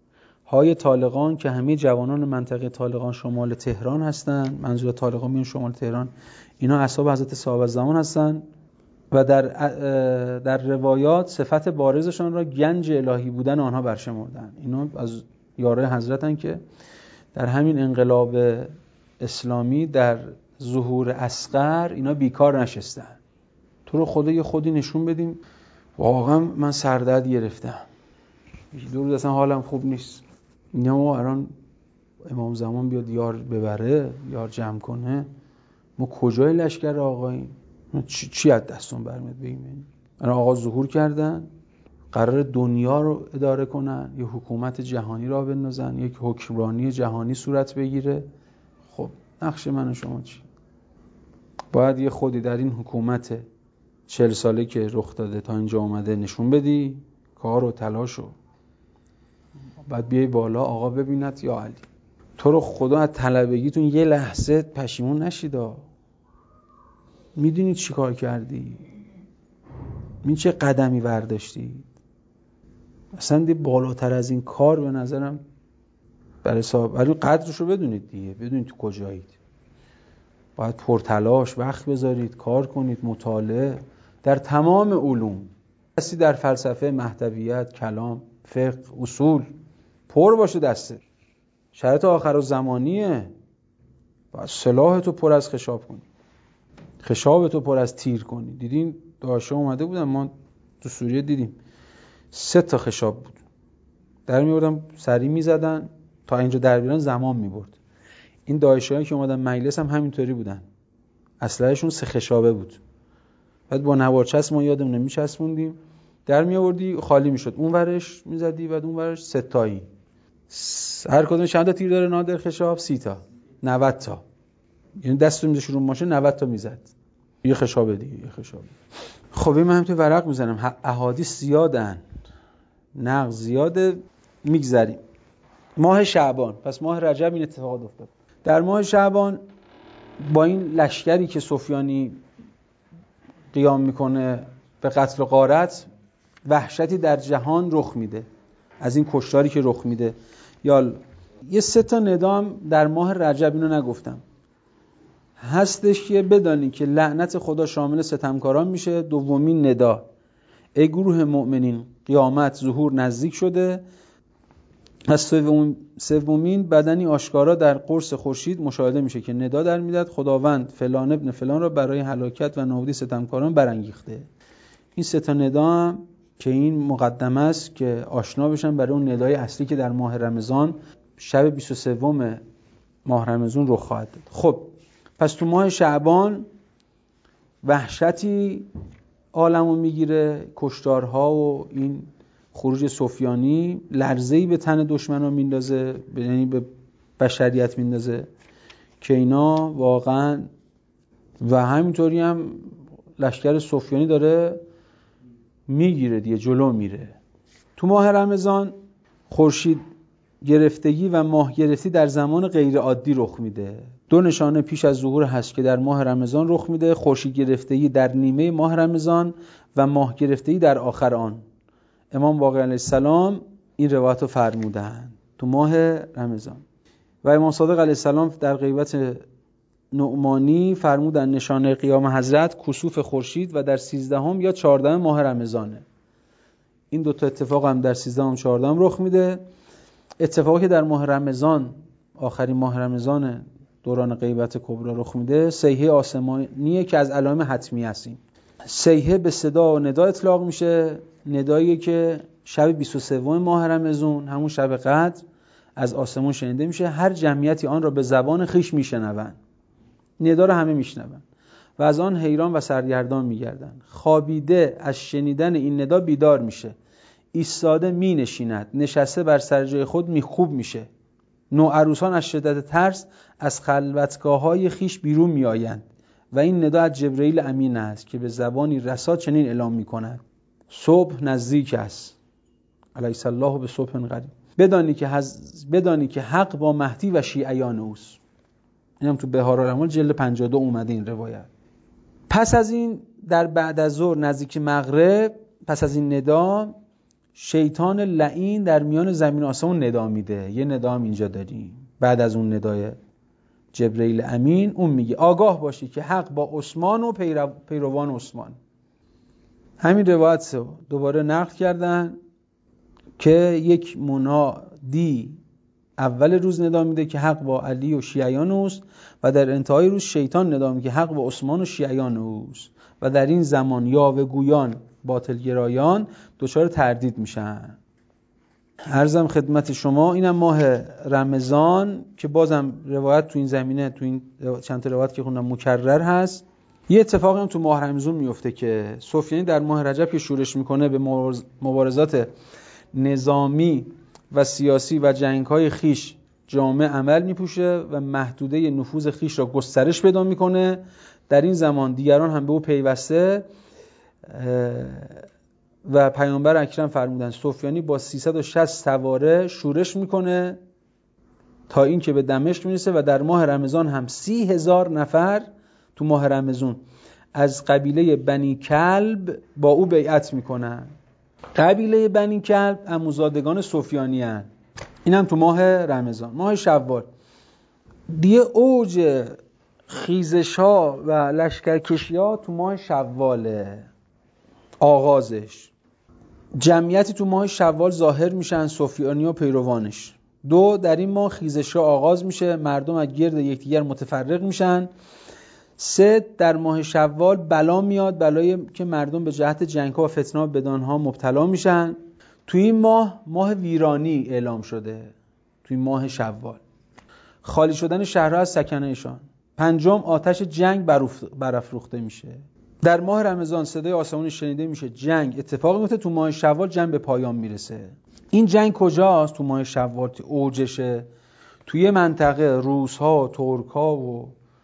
های طالقان که همه جوانان منطقه طالقان شمال تهران هستن، منظور طالقان میون شمال تهران، اینا اصحاب حضرت صاحب الزمان هستن و در روایات صفت بارزشان را گنج الهی بودن آنها برشمردن. اینا از یارای حضرتن که در همین انقلاب اسلامی در ظهور اصغر اینا بیکار نشستن. تو رو خدا یه خودی نشون بدیم. واقعا من سردرد گرفتم، دو روز اصلا حالم خوب نیست. اینا ما الان امام زمان بیاد یار ببره، یار جمع کنه، ما کجای لشکر آقاییم؟ چی از دستون برمیاد بگیم؟ الان آقا ظهور کردن، قرار دنیا رو اداره کنن، یه حکومت جهانی را بندازن، یک حکمرانی جهانی صورت بگیره. خب نقش من و شما چی؟ باید یه خودی در این حکومت 40 ساله که رخ داده تا اینجا اومده نشون بدی، کار و تلاش رو. بعد بیای بالا آقا ببیند یا علی. تو رو خدا از طلبگیتون یه لحظه پشیمون نشیدا. میدونید چی کار کردی؟ این چه قدمی برداشتی؟ اصلا دی بالاتر از این کار به نظرم برای صاحب، ولی قدرشو بدونید دیگه، بدونید تو کجایید. باید پرتلاش وقت بذارید، کار کنید، مطالعه در تمام علوم، هستی در فلسفه، مهدویت، کلام، فقه، اصول پر باشه دسته. شرط آخرالزمانیه. باید سلاحتو پر از خشاب کنی، خشابتو پر از تیر کنی. دیدین داعش اومده بودن، ما تو سوریه دیدیم 3 تا خشاب بود، در میوردن سری میزدن تا اینجا در بیرون زمان میبرد. این داعشیایی که اومدن مجلس هم همینطوری بودن، اسلحه‌شون 3 خشابه بود. بعد با نوارچسب ما یادمون نمیچسبوندیم، در میآوردی خالی میشد، اون ورش میزدی، بعد اون ورش 3 تایی. هر کدوم چند تا تیر داره نادر خشاب؟ 30 تا، 90 تا. یعنی دستو میذاشت رو ماشه 90 تا میزد. یه خشاب دیگه، یه خشاب. خب من هم تو ورق میزنم، احادیث زیادن، نقض زیاده، میگذریم. ماه شعبان، پس ماه رجب این اتفاقات افتاد. در ماه شعبان با این لشکری که سفیانی قیام میکنه به قتل و غارت، وحشتی در جهان رخ میده از این کشتاری که رخ میده. یا یه 3 تا ندام در ماه رجب، اینو نگفتم، هستش که بدانی که لعنت خدا شامل ستمکاران میشه. دومین ندا: ای گروه مؤمنین قیامت ظهور نزدیک شده. از سومین بدنی آشکارا در قرص خورشید مشاهده میشه که ندا در میداد خداوند فلان ابن فلان را برای هلاکت و نابودی ستمکاران برانگیخته. این 3 تا ندا هم که این مقدمه است که آشنا بشن برای اون ندای اصلی که در ماه رمضان شب 23 ماه رمضان رخ خواهد داد. خب پس تو ماه شعبان وحشتی عالمو میگیره، کشتارها و این خروج سفیانی لرزه‌ای به تن دشمنان میندازه، یعنی به بشریت میندازه که اینا واقعا. و همینطوری هم لشکر سفیانی داره میگیره دیگه، جلو میره. تو ماه رمضان خورشید گرفتگی و ماه گرفتی در زمان غیر عادی رخ میده. 2 نشانه پیش از ظهور هست که در ماه رمضان رخ میده: خورشید گرفتگی در نیمه ماه رمضان و ماه گرفتگی در آخر آن. امام باقر علیه السلام این روایت رو فرمودن تو ماه رمضان. و امام صادق علیه السلام در غیبت نعمانی فرمودن نشانه قیام حضرت کسوف خورشید و در 13 یا 14 ماه رمضانه. این 2 تا اتفاق هم در 13 و 14 رخ میده. اتفاقی که در ماه رمضان، آخرین ماه رمضان دوران غیبت کبرا رخ میده، صیحه آسمانیه که از علائم حتمی هستیم. صیحه به صدا و ندا اطلاق میشه. ندایی که شب 23 ماه رمضان، همون شب قدر، از آسمون شنیده میشه. هر جمعیتی آن را به زبان خویش میشنوند. ندا رو همه میشنوند و از آن حیران و سرگردان میگردن. خوابیده از شنیدن این ندا بیدار میشه، ایستاده می نشیند، نشسته بر سر جای خود میخوب میشه. نوعروسان از شدت ترس از خلوتگاه‌های خیش بیرون می آیند و این ندا از جبرئیل امین است که به زبانی رسا چنین اعلام می کند: صبح نزدیک است. الیس الله به صبح قریب. بدانی که حق با مهدی و شیعیان اوست. اینم تو بهارالامال جلد 52 اومده این روایت. پس از این در بعد از ظهر نزدیک مغرب، پس از این ندا، شیطان لعین در میان زمین و آسمون ندا میده. یه ندا هم اینجا داریم بعد از اون ندای جبرئیل امین. اون میگه آگاه باشی که حق با عثمان و پیروان عثمان. همین روایت رو دوباره نقل کردن که یک منادی اول روز ندا میده که حق با علی و شیعیان اوست و در انتهای روز شیطان ندا میده که حق با عثمان و شیعیان اوست و در این زمان یاوه‌گویان باطلگرایان دچار تردید میشن. عرضم خدمت شما اینم ماه رمضان که بازم روایت تو این زمینه، تو این چند تا روایت که خوندم مکرر هست. یه اتفاقی هم تو ماه رمضان میفته که سفیانی در ماه رجب که شورش میکنه به مبارزات نظامی و سیاسی و جنگ‌های خیش جامع عمل میپوشه و محدوده نفوذ خیش را گسترش پیدا میکنه. در این زمان دیگران هم به او پیوسته و پیامبر اکرم فرمودند سفیانی با 360 سواره شورش میکنه تا این که به دمشق میرسه و در ماه رمضان هم 30,000 نفر تو ماه رمضان از قبیله بنی کلب با او بیعت میکنن. قبیله بنی کلب عموزادگان سفیانی هستند. این هم تو ماه رمضان. ماه شوال دیگه اوج خیزش‌ها و لشکرکشی‌ها تو ماه شواله. آغازش جمعیتی تو ماه شوال ظاهر میشن، سفیانی و پیروانش. 2 در این ماه خیزش‌ها آغاز میشه، مردم از گرد یکدیگر متفرق میشن. 3 در ماه شوال بلا میاد، بلایی که مردم به جهت جنگ‌ها و فتنه‌ها و بدانها مبتلا میشن. تو این ماه ویرانی اعلام شده. تو این ماه شوال خالی شدن شهرها از سکنه‌شان. 5 آتش جنگ برافروخته میشه. در ماه رمضان صدای آسمون شنیده میشه، جنگ اتفاق میفته. تو ماه شوال جنگ به پایان میرسه. این جنگ کجاست؟ تو ماه شوال اوجشه. توی منطقه روس‌ها و ترک‌ها و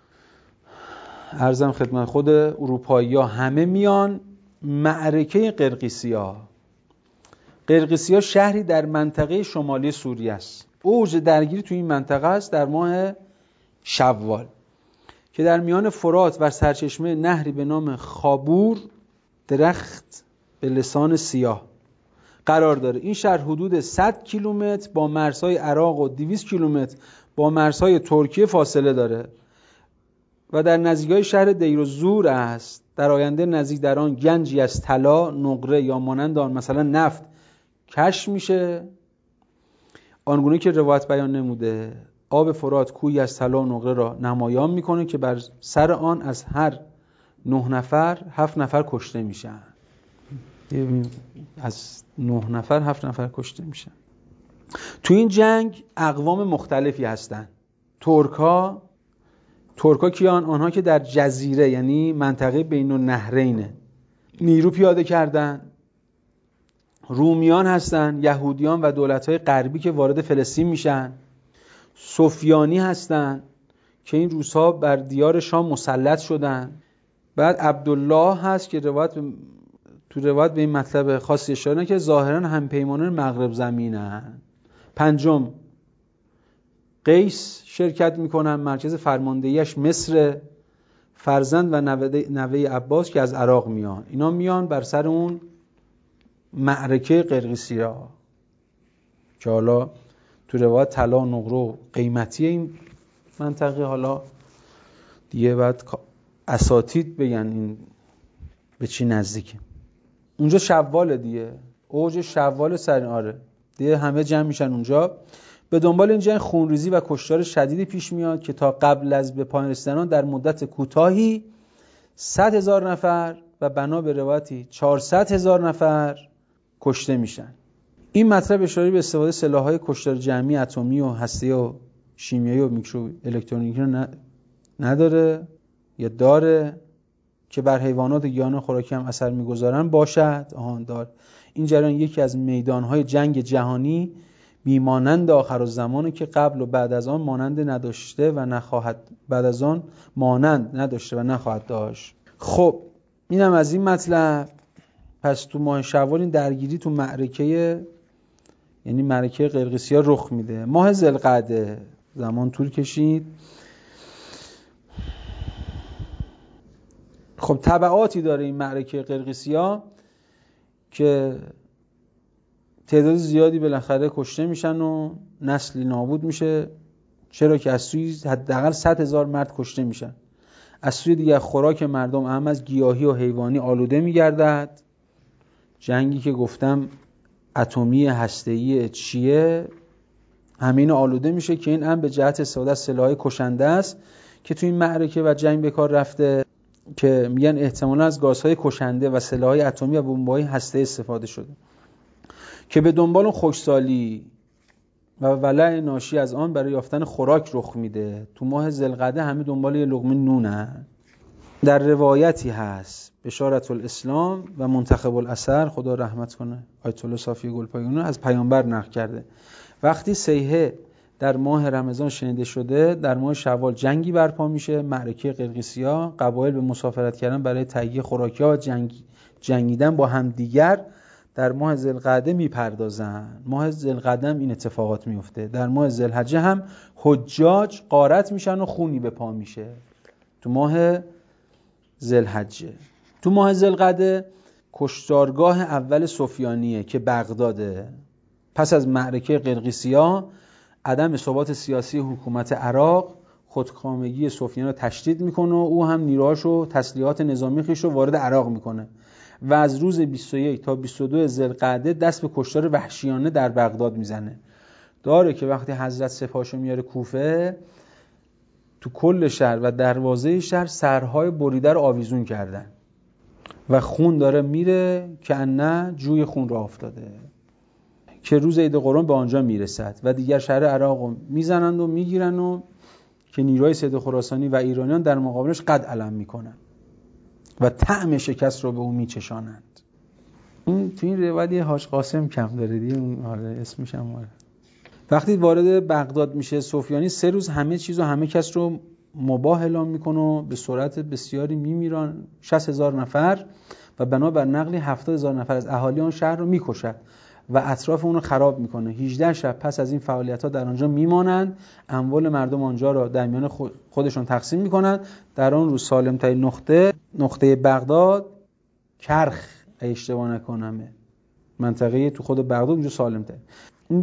عرضم خدمت خود اروپایی‌ها همه میان. معرکه قرقیسیا. قرقیسیا شهری در منطقه شمالی سوریه است. اوج درگیری تو این منطقه است در ماه شوال که در میان فرات و سرچشمه نهری به نام خابور درخت به لسان سیاه قرار داره. این شهر حدود 100 کیلومتر با مرزهای عراق و 200 کیلومتر با مرزهای ترکیه فاصله داره و در نزدیکی شهر دیرالزور است. در آینده نزدیک در آن گنجی از طلا، نقره یا مانند آن مثلا نفت کشف میشه، آنگونه که روایت بیان نموده. آب فرات کوهی از طلا و نقره را نمایان میکنه که بر سر آن از هر 9 نفر 7 نفر کشته میشن. از 9 نفر 7 نفر کشته میشن. تو این جنگ اقوام مختلفی هستن. ترکا کیان؟ آنها که در جزیره یعنی منطقه بین النهرین نیرو پیاده کردن. رومیان هستن، یهودیان و دولت‌های غربی که وارد فلسطین میشن. سفیانی هستن که این روس‌ها بر دیار شام مسلط شدن. بعد عبدالله هست که تو روایت به این مطلب خاصی اشاره که ظاهراً همپیمانان مغرب زمینن. 5 قیس شرکت میکنن، مرکز فرماندهیش مصر، فرزند و نوه عباس که از عراق میان. اینا میان بر سر اون معرکه قرقیسیا که حالا تو روایت طلا و نقره و قیمتی این منطقه، حالا دیگه بعد اساتید بگن این به چی نزدیکه. اونجا شواله دیگه، اوج شوال سرین. آره دیگه همه جمع میشن اونجا. به دنبال این جنگ خونریزی و کشتار شدیدی پیش میاد که تا قبل از به پایان رسیدن در مدت کوتاهی 100,000 نفر و بنا به روایتی 400,000 نفر کشته میشن. این مطلب اشاره به استفاده سلاح‌های کشتار جمعی اتمی و هسته‌ای و شیمیایی و میکرو الکترونیکی رو نداره یا داره که بر حیوانات و گیاهان خوراکی هم اثر می‌گذارن باشد. دار. این جریان یکی از میدان‌های جنگ جهانی بیمانند آخرالزمانه که قبل و بعد از آن مانند نداشته و نخواهد داشت. خب اینم از این مطلب. پس تو ماه شوال این درگیری تو معرکه یعنی معرکه قرقیسیا رخ میده. ماه ذوالقعده زمان طول کشید. خب تبعاتی داره این معرکه قرقیسیا که تعداد زیادی بالاخره کشته میشن و نسلی نابود میشه. چرا که از سوی حداقل 100,000 مرد کشته میشن، از سوی دیگه خوراک مردم اهم از گیاهی و حیوانی آلوده میگردد. جنگی که گفتم اتمی، هسته‌ای، چیه، همین آلوده میشه که این هم به جهت استفاده از سلاح‌های کشنده است که تو این معرکه و جنگ به کار رفته، که میگن احتمالاً از گازهای کشنده و سلاح‌های اتمی و بمب‌های هسته‌ای استفاده شده که به دنبال خشکسالی و ولع ناشی از آن برای یافتن خوراک رخ میده. تو ماه ذوالقعده همه دنبال یه لقمه نونن. در روایتی هست بشارت الاسلام و منتخب الاثر، خدا رحمت کنه، آیت الله صافی گلپایگانی، از پیامبر نقل کرده وقتی صیحه در ماه رمضان شنیده شده، در ماه شوال جنگی برپا میشه، معرکه قرقیسیا، قبایل به مسافرت کردن برای تهیه خوراکی‌ها و جنگیدن با همدیگر در ماه ذوالقعده میپردازن. ماه ذوالقعده هم این اتفاقات میفته. در ماه ذوالحجه هم حجاج غارت میشن و خونی به پا میشه. تو ماه ذوالحجه، تو ماه ذوالقعده کشتارگاه اول سفیانیه که بغداده. پس از معرکه قرقیسیا عدم ثبات سیاسی حکومت عراق خودکامگی سفیان رو تشدید میکنه و او هم نیروهاش و تسلیحات نظامی خویش رو وارد عراق میکنه و از روز 21 تا 22 ذوالقعده دست به کشتار وحشیانه در بغداد میزنه. داره که وقتی حضرت سپاهشو میاره کوفه، تو کل شهر و دروازه شهر سرهای بریده رو آویزون کردن و خون داره میره که نه جوی خون را افتاده که روز عید قربان به آنجا میرسد و دیگر شهر عراق رو میزنند و میگیرن و که نیروهای سید خراسانی و ایرانیان در مقابلش قد علم میکنن و طعم شکست رو به اون میچشانند. این تو این روایت حاج قاسم کم داره دیگه، اون آره اسمش هم آره. وقتی وارد بغداد میشه سفیانی 3 روز همه چیز و همه کس رو مباح اعلام میکنه و به سرعت بسیاری میمیرن، 60,000 نفر و بنابر نقلی 70,000 نفر از اهالی آن شهر رو میکشد و اطراف اون رو خراب میکنه. 18 شب پس از این فعالیت‌ها در آنجا میمانند، اموال مردم آنجا را در میان خودشون تقسیم میکنند. در آن روز سالم‌ترین نقطه بغداد کرخ، اشتباه نکنم منطقه تو خود بغداد اونجا سالم‌ترین، این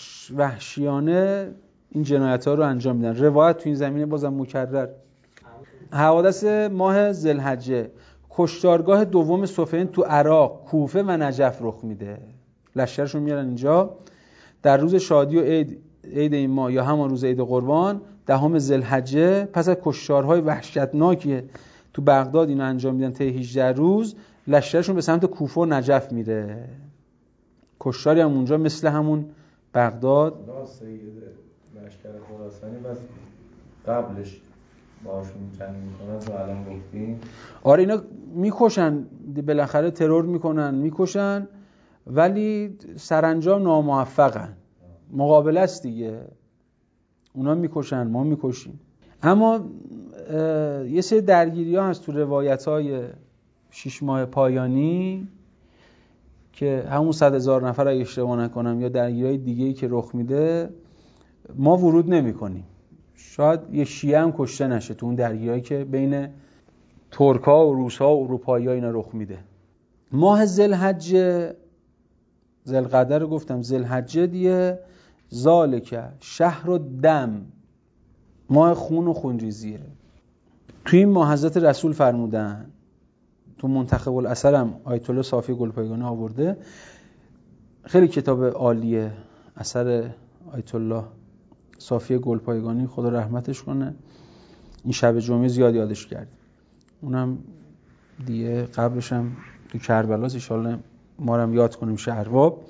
وحشیانه این جنایت‌ها رو انجام میدن. روایت تو این زمینه بازم مکرر. حوادث ماه ذوالحجه، کشتارگاه دوم سفیان تو عراق، کوفه و نجف رخ میده. لشکرشون میارن اینجا در روز شادی و عید این ماه یا همان روز عید قربان 10 ذوالحجه. پس از کشتارهای وحشتناکی تو بغداد اینو انجام میدن طی 18 روز، لشکرشون به سمت کوفه و نجف میره. کشتاری هم اونجا مثل همون بغداد. سید لشکر خراسانی بس قبلش باشون جنگ میکنن تو الان گفتیم. آره اینا میکشن بالاخره، ترور میکنن میکشن، ولی سرانجام ناموفقن. مقابله است دیگه، اونا میکشن ما میکشیم. اما یه سری درگیری ها هست تو روایت های 6 ماه پایانی که همون 100,000 نفر اگه اشتباه نکنم یا درگیری های دیگه‌ای که رخ میده ما ورود نمی کنیم. شاید یه شیعه هم کشته نشه تو اون درگیری که بین ترک‌ها و روس‌ها و اروپایی‌ها اینا رخ میده. ماه ذوالحجه، ذوالقعده رو گفتم، ذوالحجه دیگه ذالک شهر الدم، ماه خون و خونریزیه. تو این ماه حضرت رسول فرمودن، تو منتخب الاثر هم آیت الله صافی گلپایگانی آورده، خیلی کتاب عالیه اثر آیت الله صافی گلپایگانی، خدا رحمتش کنه. این شب جمعه زیاد یادش کرد، اونم دیگه قبلش هم تو کربلاست، ان شاءالله ما رو هم یاد کنیم شهرواب.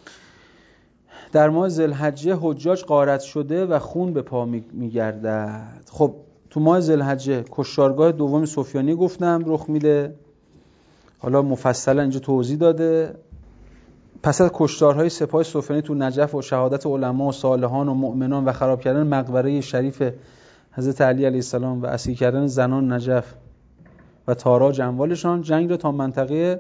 در ماه ذوالحجه حجاج غارت شده و خون به پا میگردد. خب تو ماه ذوالحجه کشتارگاه دوم سفیانی گفتم رخ میده، حالا مفصلا اینجا توضیح داده. پس از کشتارهای سپاه سفیانی تو نجف و شهادت علما و صالحان و مؤمنان و خراب کردن مقبره شریف حضرت علی علیه السلام و اسیر کردن زنان نجف و تاراج اموالشان، جنگ را تا منطقه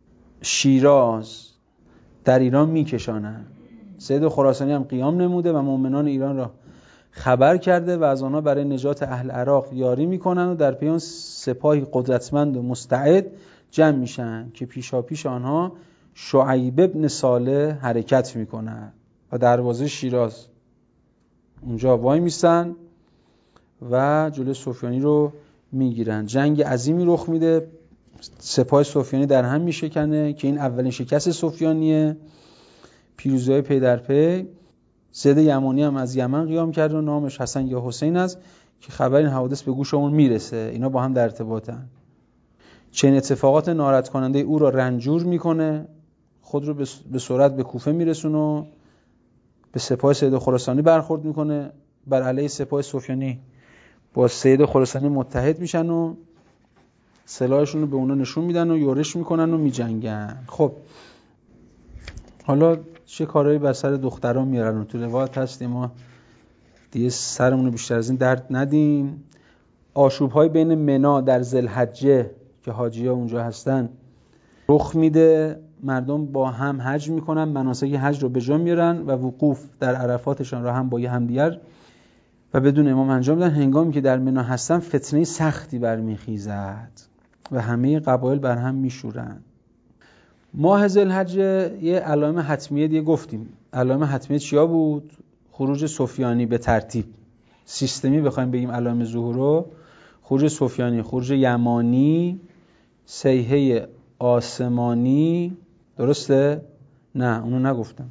شیراز در ایران میکشانند. سید خراسانی هم قیام نموده و مؤمنان ایران را خبر کرده و از آنها برای نجات اهل عراق یاری میکنند و در پی آن سپاهی قدرتمند و مستعد جمع میشن که پیشا پیش آنها شعیب ابن صالح حرکت میکنن و دروازه شیراز اونجا وای میستن و جلوی سفیانی رو میگیرن. جنگ عظیمی رخ میده، سپاه سفیانی در هم میشکنه که این اولین شکست سفیانیه. پیروزی‌های پی در پی. زید یمانی هم از یمن قیام کرد و نامش حسن یا حسین است که خبر این حوادث به گوش اون میرسه. اینا با هم در ارتباطن. چنین اتفاقات ناراحت کننده او را رنجور میکنه، خود رو به سرعت به کوفه میرسونه و به سپاه سید خراسانی برخورد میکنه. بر علیه سپاه سفیانی با سید خراسانی متحد میشن و سلاحشون رو به اونا نشون میدن و یورش میکنن و میجنگن. خب حالا چه کارهایی بر سر دختران میارن؟ تو روایت هست، ما دیگه سرمون رو بیشتر از این درد ندیم. آشوب‌های بین منا در ذوالحجه که حاجی‌ها اونجا هستن رخ میده. مردم با هم حج میکنن، مناسک حج رو به جا میارن و وقوف در عرفاتشان را هم با همدیگر و بدون امام انجام میدن. هنگامی که در منا هستن فتنه سختی برمیخیزد و همه قبایل بر هم میشورن. ماه ذوالحجه یه علائم حتمیه دیگه گفتیم. علائم حتمیه چیا بود؟ خروج سفیانی به ترتیب سیستمی بخوایم بگیم علائم ظهور رو: خروج سفیانی، خروج یمانی، صیحه آسمانی، درسته؟ نه اونو نگفتم.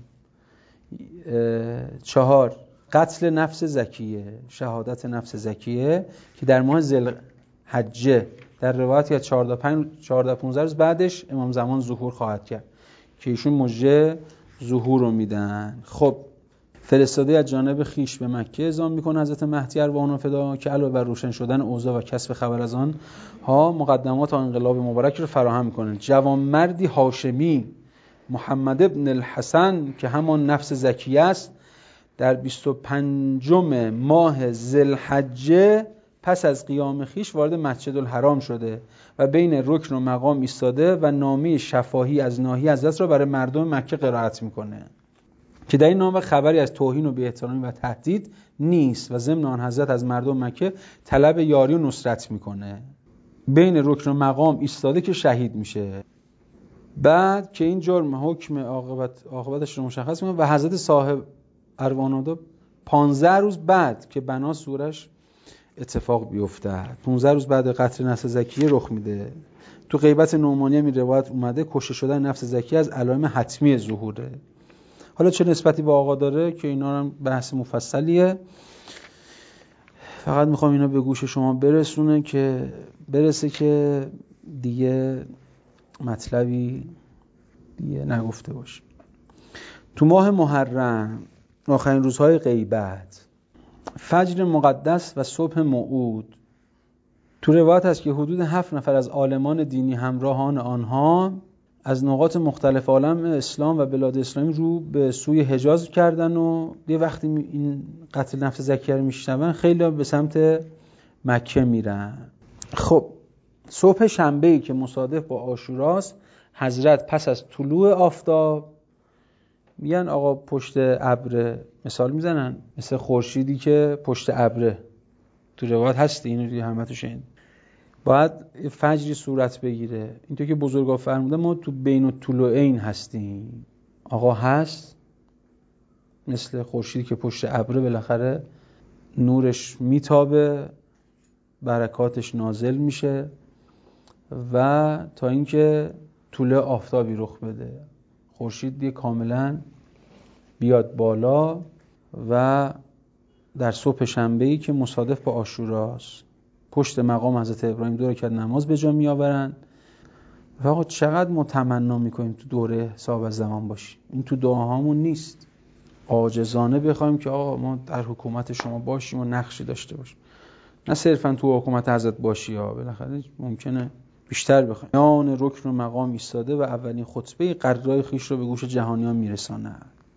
4 قتل نفس زکیه، شهادت نفس زکیه که در ماه ذوالحجه در روایت یا 14-15 روز بعدش امام زمان ظهور خواهد کرد که ایشون مژده ظهور رو میدن. خب فرستاده از جانب خیش به مکه اعزام میکنه حضرت مهدی ارواحنا فدا که علاوه بر روشن شدن اوضاع و کسب خبر از آن ها مقدمات انقلاب مبارک رو فراهم میکنه. جوانمردی هاشمی محمد ابن الحسن که همان نفس زکیه است در 25 ماه ذوالحجه پس از قیام خیش وارد مسجد الحرام شده و بین رکن و مقام ایستاده و نامه شفاهی از ناحیه حضرت را برای مردم مکه قرائت میکنه که در این نامه خبری از توهین و بی‌احترامی و تهدید نیست و ضمن آن حضرت از مردم مکه طلب یاری و نصرت میکنه. بین رکن و مقام ایستاده که شهید میشه. بعد که این جرم حکم عاقبتش رو مشخص میکنه و حضرت صاحب ارواحنا 15 روز بعد که بنا سورش اتفاق بیفتد، 15 روز بعد قتل نفس زکیه رخ میده. تو غیبت نعمانی هم این روایت اومده کشته شدن نفس زکیه از علائم حتمی ظهوره. حالا چه نسبتی با آقا داره که اینا هم بحث مفصلیه، فقط میخوام اینا به گوش شما برسه که دیگه مطلبی دیگه نگفته باشه. تو ماه محرم آخرین روزهای غیبت، فجر مقدس و صبح موعود، تو روایت هست که حدود 7 نفر از عالمان دینی همراهان آنها از نقاط مختلف عالم اسلام و بلاد اسلامی رو به سوی حجاز کردن و یه وقتی این قتل نفس زکیه رو میشنون خیلی به سمت مکه میرن. خب صبح شنبه‌ای که مصادف با عاشوراست، حضرت پس از طلوع آفتاب میگن آقا پشت ابر، مثال میزنن مثل خورشیدی که پشت ابره، تو روایت هست اینو دیگه همه تو شنید، باید فجری صورت بگیره. اینطور که بزرگا فرمودن ما تو بین الطلوعین هستیم. آقا هست مثل خورشیدی که پشت ابره، بالاخره نورش میتابه، برکاتش نازل میشه و تا اینکه طلوع آفتابی رخ بده، خورشید دیگه کاملا بیاد بالا و در صبح شنبه‌ای که مصادف با عاشوراست پشت مقام حضرت ابراهیم 2 رکعت نماز به جا میآورن. و آقا چقدر ما تمنا میکنیم تو دوره صاحب الزمان باشیم. این تو دعاهامون نیست، عاجزانه بخوایم که آقا ما در حکومت شما باشیم و نقشی داشته باشیم، نه صرفا تو حکومت حضرت باشی ها، بالاخره ممکنه بیشتر بخوایم. میان رکن و مقام ایستاده و اولین خطبه قرای خیش رو به گوش جهانیان میرسانه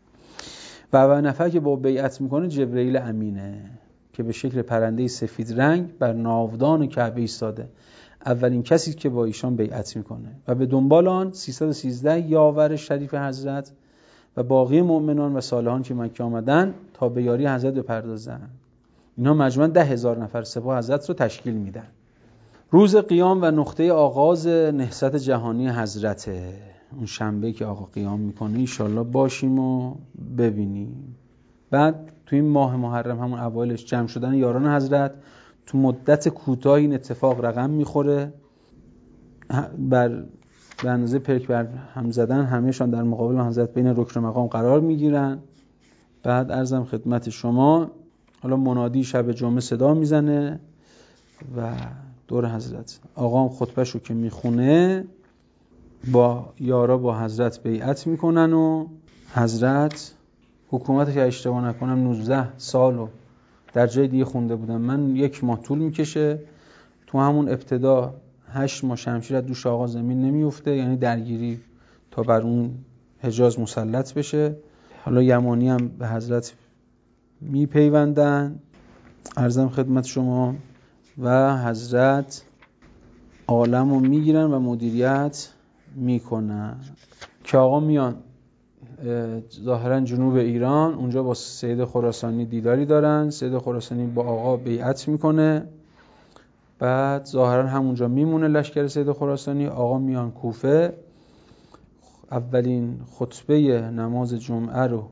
و اول نفر که با بیعت میکنه جبرئیل امینه که به شکل پرنده سفید رنگ بر ناودان کعبه ایستاده، اولین کسی که با ایشان بیعت میکنه و به دنبال آن 313 یاور شریف حضرت و باقی مؤمنان و صالحان که مکه آمدن تا به یاری حضرت بپردازن. اینا مجموعاً 10,000 نفر سپاه حضرت رو تشکیل میدن. روز قیام و نقطه آغاز نهضت جهانی حضرته. اون شنبه که آقا قیام میکنه ایشالله باشیم و ببینیم. بعد تو این ماه محرم همون اوایلش جمع شدن یاران حضرت تو مدت کوتاهی این اتفاق رقم میخوره. به اندازه پرک بر هم زدن همهشان در مقابل حضرت بین رکن مقام قرار میگیرن. بعد عرضم خدمت شما حالا منادی شب جمعه صدا میزنه و دور حضرت آقام خطبهشو که میخونه با یارا با حضرت بیعت میکنن و حضرت حکومت که اشتباه نکنم 19 سالو در جای دیگه خونده بودم من 1 ماه طول میکشه. تو همون ابتدا 8 ماه شمشیر از دوش آقا زمین نمیفته، یعنی درگیری تا بر اون حجاز مسلط بشه. حالا یمانی هم به حضرت میپیوندن عرضم خدمت شما و حضرت عالم رو میگیرن و مدیریت میکنن که آقا میان ظاهرا جنوب ایران، اونجا با سید خراسانی دیداری دارن. سید خراسانی با آقا بیعت میکنه، بعد ظاهرا همونجا میمونه لشکر سید خراسانی. آقا میان کوفه، اولین خطبه نماز جمعه رو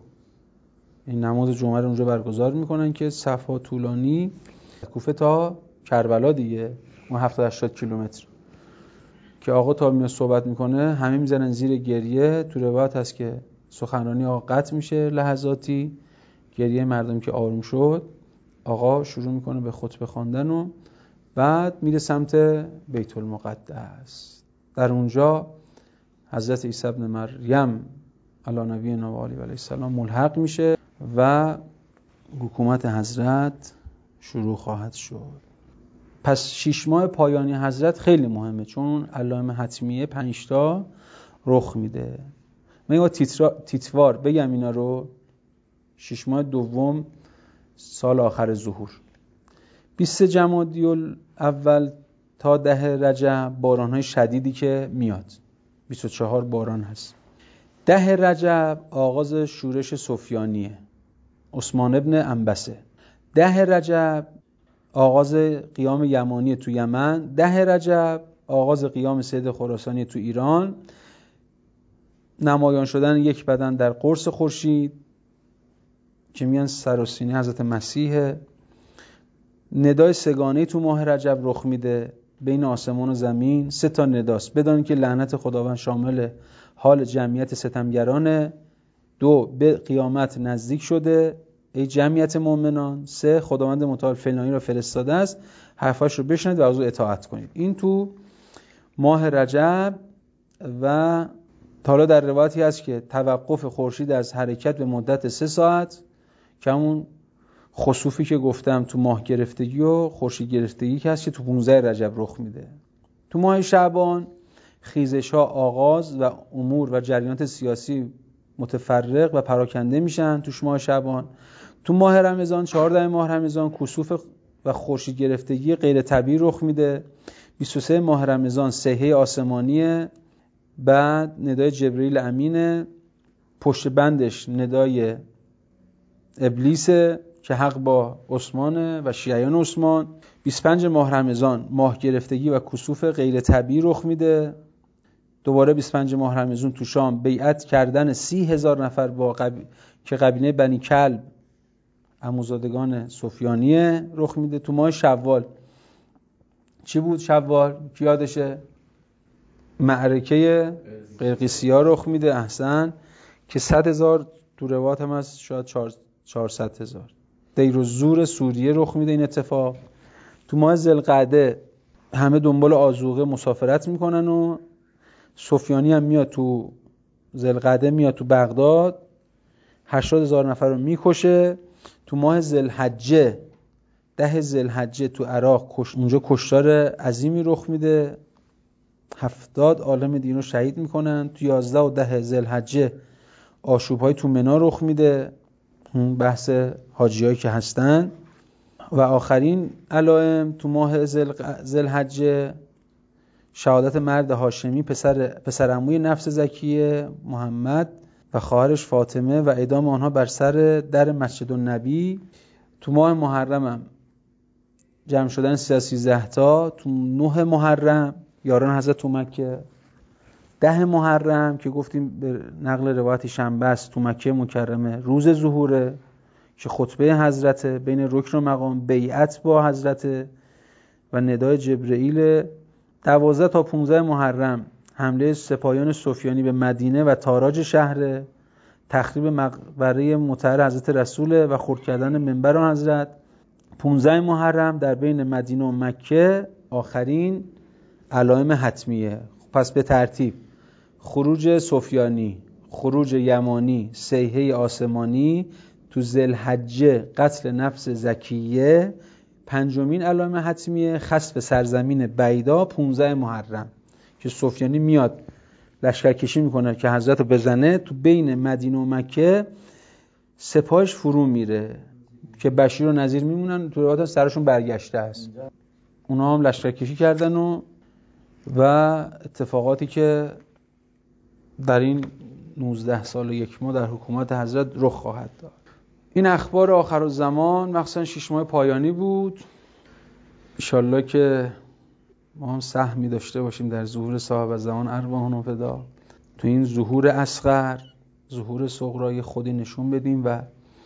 اونجا برگزار میکنن که صفها طولانی کوفه تا کربلا دیگه اون 70-80 کیلومتر که آقا تا میاد صحبت میکنه همه میزنن زیر گریه. تو روایت هست که سخنرانی آقا قطع میشه لحظاتی، گریه مردم که آروم شد آقا شروع میکنه به خطبه خواندن و بعد میره سمت بیت المقدس. در اونجا حضرت عیسی ابن مریم علی نبینا و علیه السلام ملحق میشه و حکومت حضرت شروع خواهد شد. پس 6 ماه پایانی حضرت خیلی مهمه، چون علائم حتمیه 5 تا رخ میده. من با تیتوار بگم اینا رو. 6 ماه دوم سال آخر ظهور، 20 جمادی الاول تا 10 رجب باران‌های شدیدی که میاد، 24 باران هست. 10 رجب آغاز شورش سفیانیه، عثمان ابن عنبسه. 10 رجب آغاز قیام یمانی تو یمن. 10 رجب آغاز قیام سید خراسانی تو ایران، نمایان شدن یک بدن در قرص خورشید که میگن سر و سینه حضرت مسیح. ندای سگانه تو ماه رجب رخ میده بین آسمان و زمین. 3 تا نداست. بدانید که لعنت خداوند شامل حال جمعیت ستمگرانه. 2 به قیامت نزدیک شده ای جمعیت مؤمنان. 3 خداوند متعال فلانی را فرستاده است، حرفاش رو بشنوید و از او اطاعت کنید. این تو ماه رجب. و حالا در روایتی هست که توقف خورشید از حرکت به مدت 3 ساعت، که همون خسوفی که گفتم تو ماه گرفتگی و خورشید گرفتگی که هست که تو 15 رجب رخ میده. تو ماه شعبان خیزش ها آغاز و امور و جریانات سیاسی متفرق و پراکنده میشن تو ماه شعبان. تو ماه رمضان 14 ماه رمضان کسوف و خورشید گرفتگی غیر طبیعی رخ میده. 23 ماه رمضان صیحه آسمانیه، بعد ندای جبرئیل امینه، پشت بندش ندای ابلیسه که حق با عثمانه و شیعیان عثمان. 25 ماه رمضان ماه گرفتگی و کسوف غیر طبیعی رخ میده. دوباره 25 ماه رمضان تو شام بیعت کردن 30,000 نفر با که قبیله بنی کلب عموزادگان سفیانیه رخ میده. تو ماه شوال چی بود؟ شوال کی یادشه؟ معرکه قرقیسیا رخ میده. احسن، که 100,000 تو روایت هم هست شاید 400,000. دیروزور سوریه رخ میده این اتفاق. تو ماه ذوالقعده همه دنبال آذوقه مسافرت میکنن و سفیانی هم میاد تو ذوالقعده، میاد تو بغداد 80,000 نفر رو میکشه. تو ماه ذوالحجه 10 ذوالحجه تو عراق اونجا کشتار عظیمی رخ میده، 70 عالم دین رو شهید میکنن. تو 11 و 10 ذوالحجه آشوب‌های تو منا رخ میده، بحث حاجیایی که هستن. و آخرین علائم تو ماه ذوالحجه شهادت مرد هاشمی پسر عموی نفس زکیه محمد و خواهرش فاطمه و اعدام آنها بر سر در مسجد النبی. تو ماه محرم هم جمع شدن 13 تا. تو 9 محرم یاران حضرت تو مکه 10 محرم که گفتیم به نقل روایت شنبه است تو مکه مکرمه روز ظهوره که خطبه حضرت بین رکن و مقام، بیعت با حضرت و ندای جبرئیل. 12 تا 15 محرم حمله سپاهیان سفیانی به مدینه و تاراج شهر، تخریب مقبره مطهر حضرت رسول و خرد کردن منبر حضرت. 15 محرم در بین مدینه و مکه آخرین علائم حتمیه. پس به ترتیب خروج سفیانی، خروج یمانی، صیحه آسمانی، تو ذوالحجه قتل نفس زکیه، 5مین علائم حتمیه خسف سرزمین بیدا 15 محرم که سفیانی میاد لشکرکشی میکنه که حضرت رو بزنه، تو بین مدینه و مکه سپاهش فرو میره که بشیر و نذیر میمونن، تو روایات سرشون برگشته است. اونا هم لشکرکشی کردن و اتفاقاتی که در این 19 سال و 1 ماه در حکومت حضرت رخ خواهد داد. این اخبار آخرالزمان مخصوصا 6 ماه پایانی بود. انشالله که ما هم سهمی داشته باشیم در ظهور صاحب الزمان ارواحهم فدا. تو این ظهور اصغر، ظهور صغرای خودی نشون بدیم و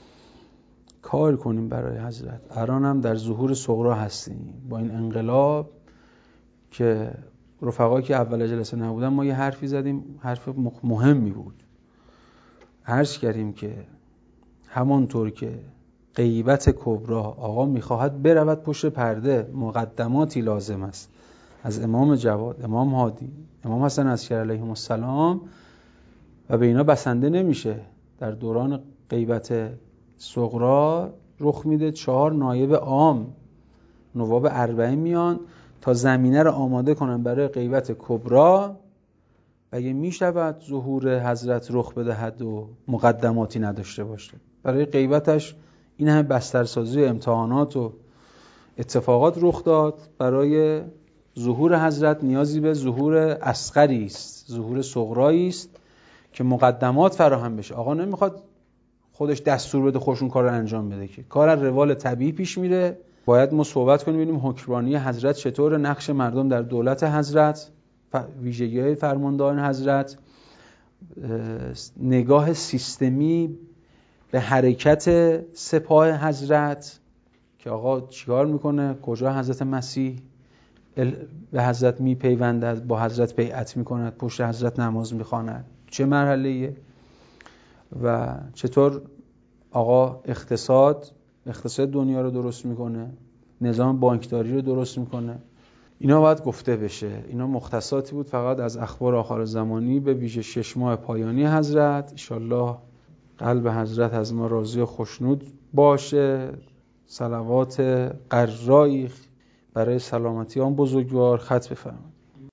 کار کنیم برای حضرت. الان هم در ظهور صغرا هستیم با این انقلاب که رفقایی که اول جلسه نبودن ما یه حرفی زدیم، حرف مهمی بود. عرض کردیم که همانطور که غیبت کبرا آقا میخواهد برود پشت پرده، مقدماتی لازم است از امام جواد، امام هادی، امام حسن عسکری علیهم السلام و به اینا بسنده نمیشه. در دوران غیبت صغرا رخ میده 4 نایب عام، نواب 40 میان تا زمینه رو آماده کنن برای غیبت کبرا و اگه میشود ظهور حضرت رخ بدهد و مقدماتی نداشته باشه. برای غیبتش این همه بسترسازی و امتحانات و اتفاقات رخ داد. برای ظهور حضرت نیازی به ظهور اصغری است، ظهور صغرایی است که مقدمات فراهم بشه. آقا نمیخواد خودش دستور بده خودشون کار رو انجام بده که کار از روال طبیعی پیش میره. باید ما صحبت کنیم ببینیم حکمرانی حضرت چطور، نقش مردم در دولت حضرت، ویژگی‌های فرماندهان حضرت، نگاه سیستمی به حرکت سپاه حضرت که آقا چیکار میکنه، کجا حضرت مسیح به حضرت میپیوندد، با حضرت بیعت میکند، پشت حضرت نماز میخواند، چه مرحله‌ایه و چطور آقا اقتصاد دنیا رو درست میکنه، نظام بانکداری رو درست میکنه. اینا باید گفته بشه. اینا مختصاتی بود فقط از اخبار آخر زمانی به ویژه 6 ماه پایانی حضرت. انشالله قلب حضرت از ما راضی و خوشنود باشه. صلوات قرایی برای سلامتی آن بزرگوار ختم بفرمایید.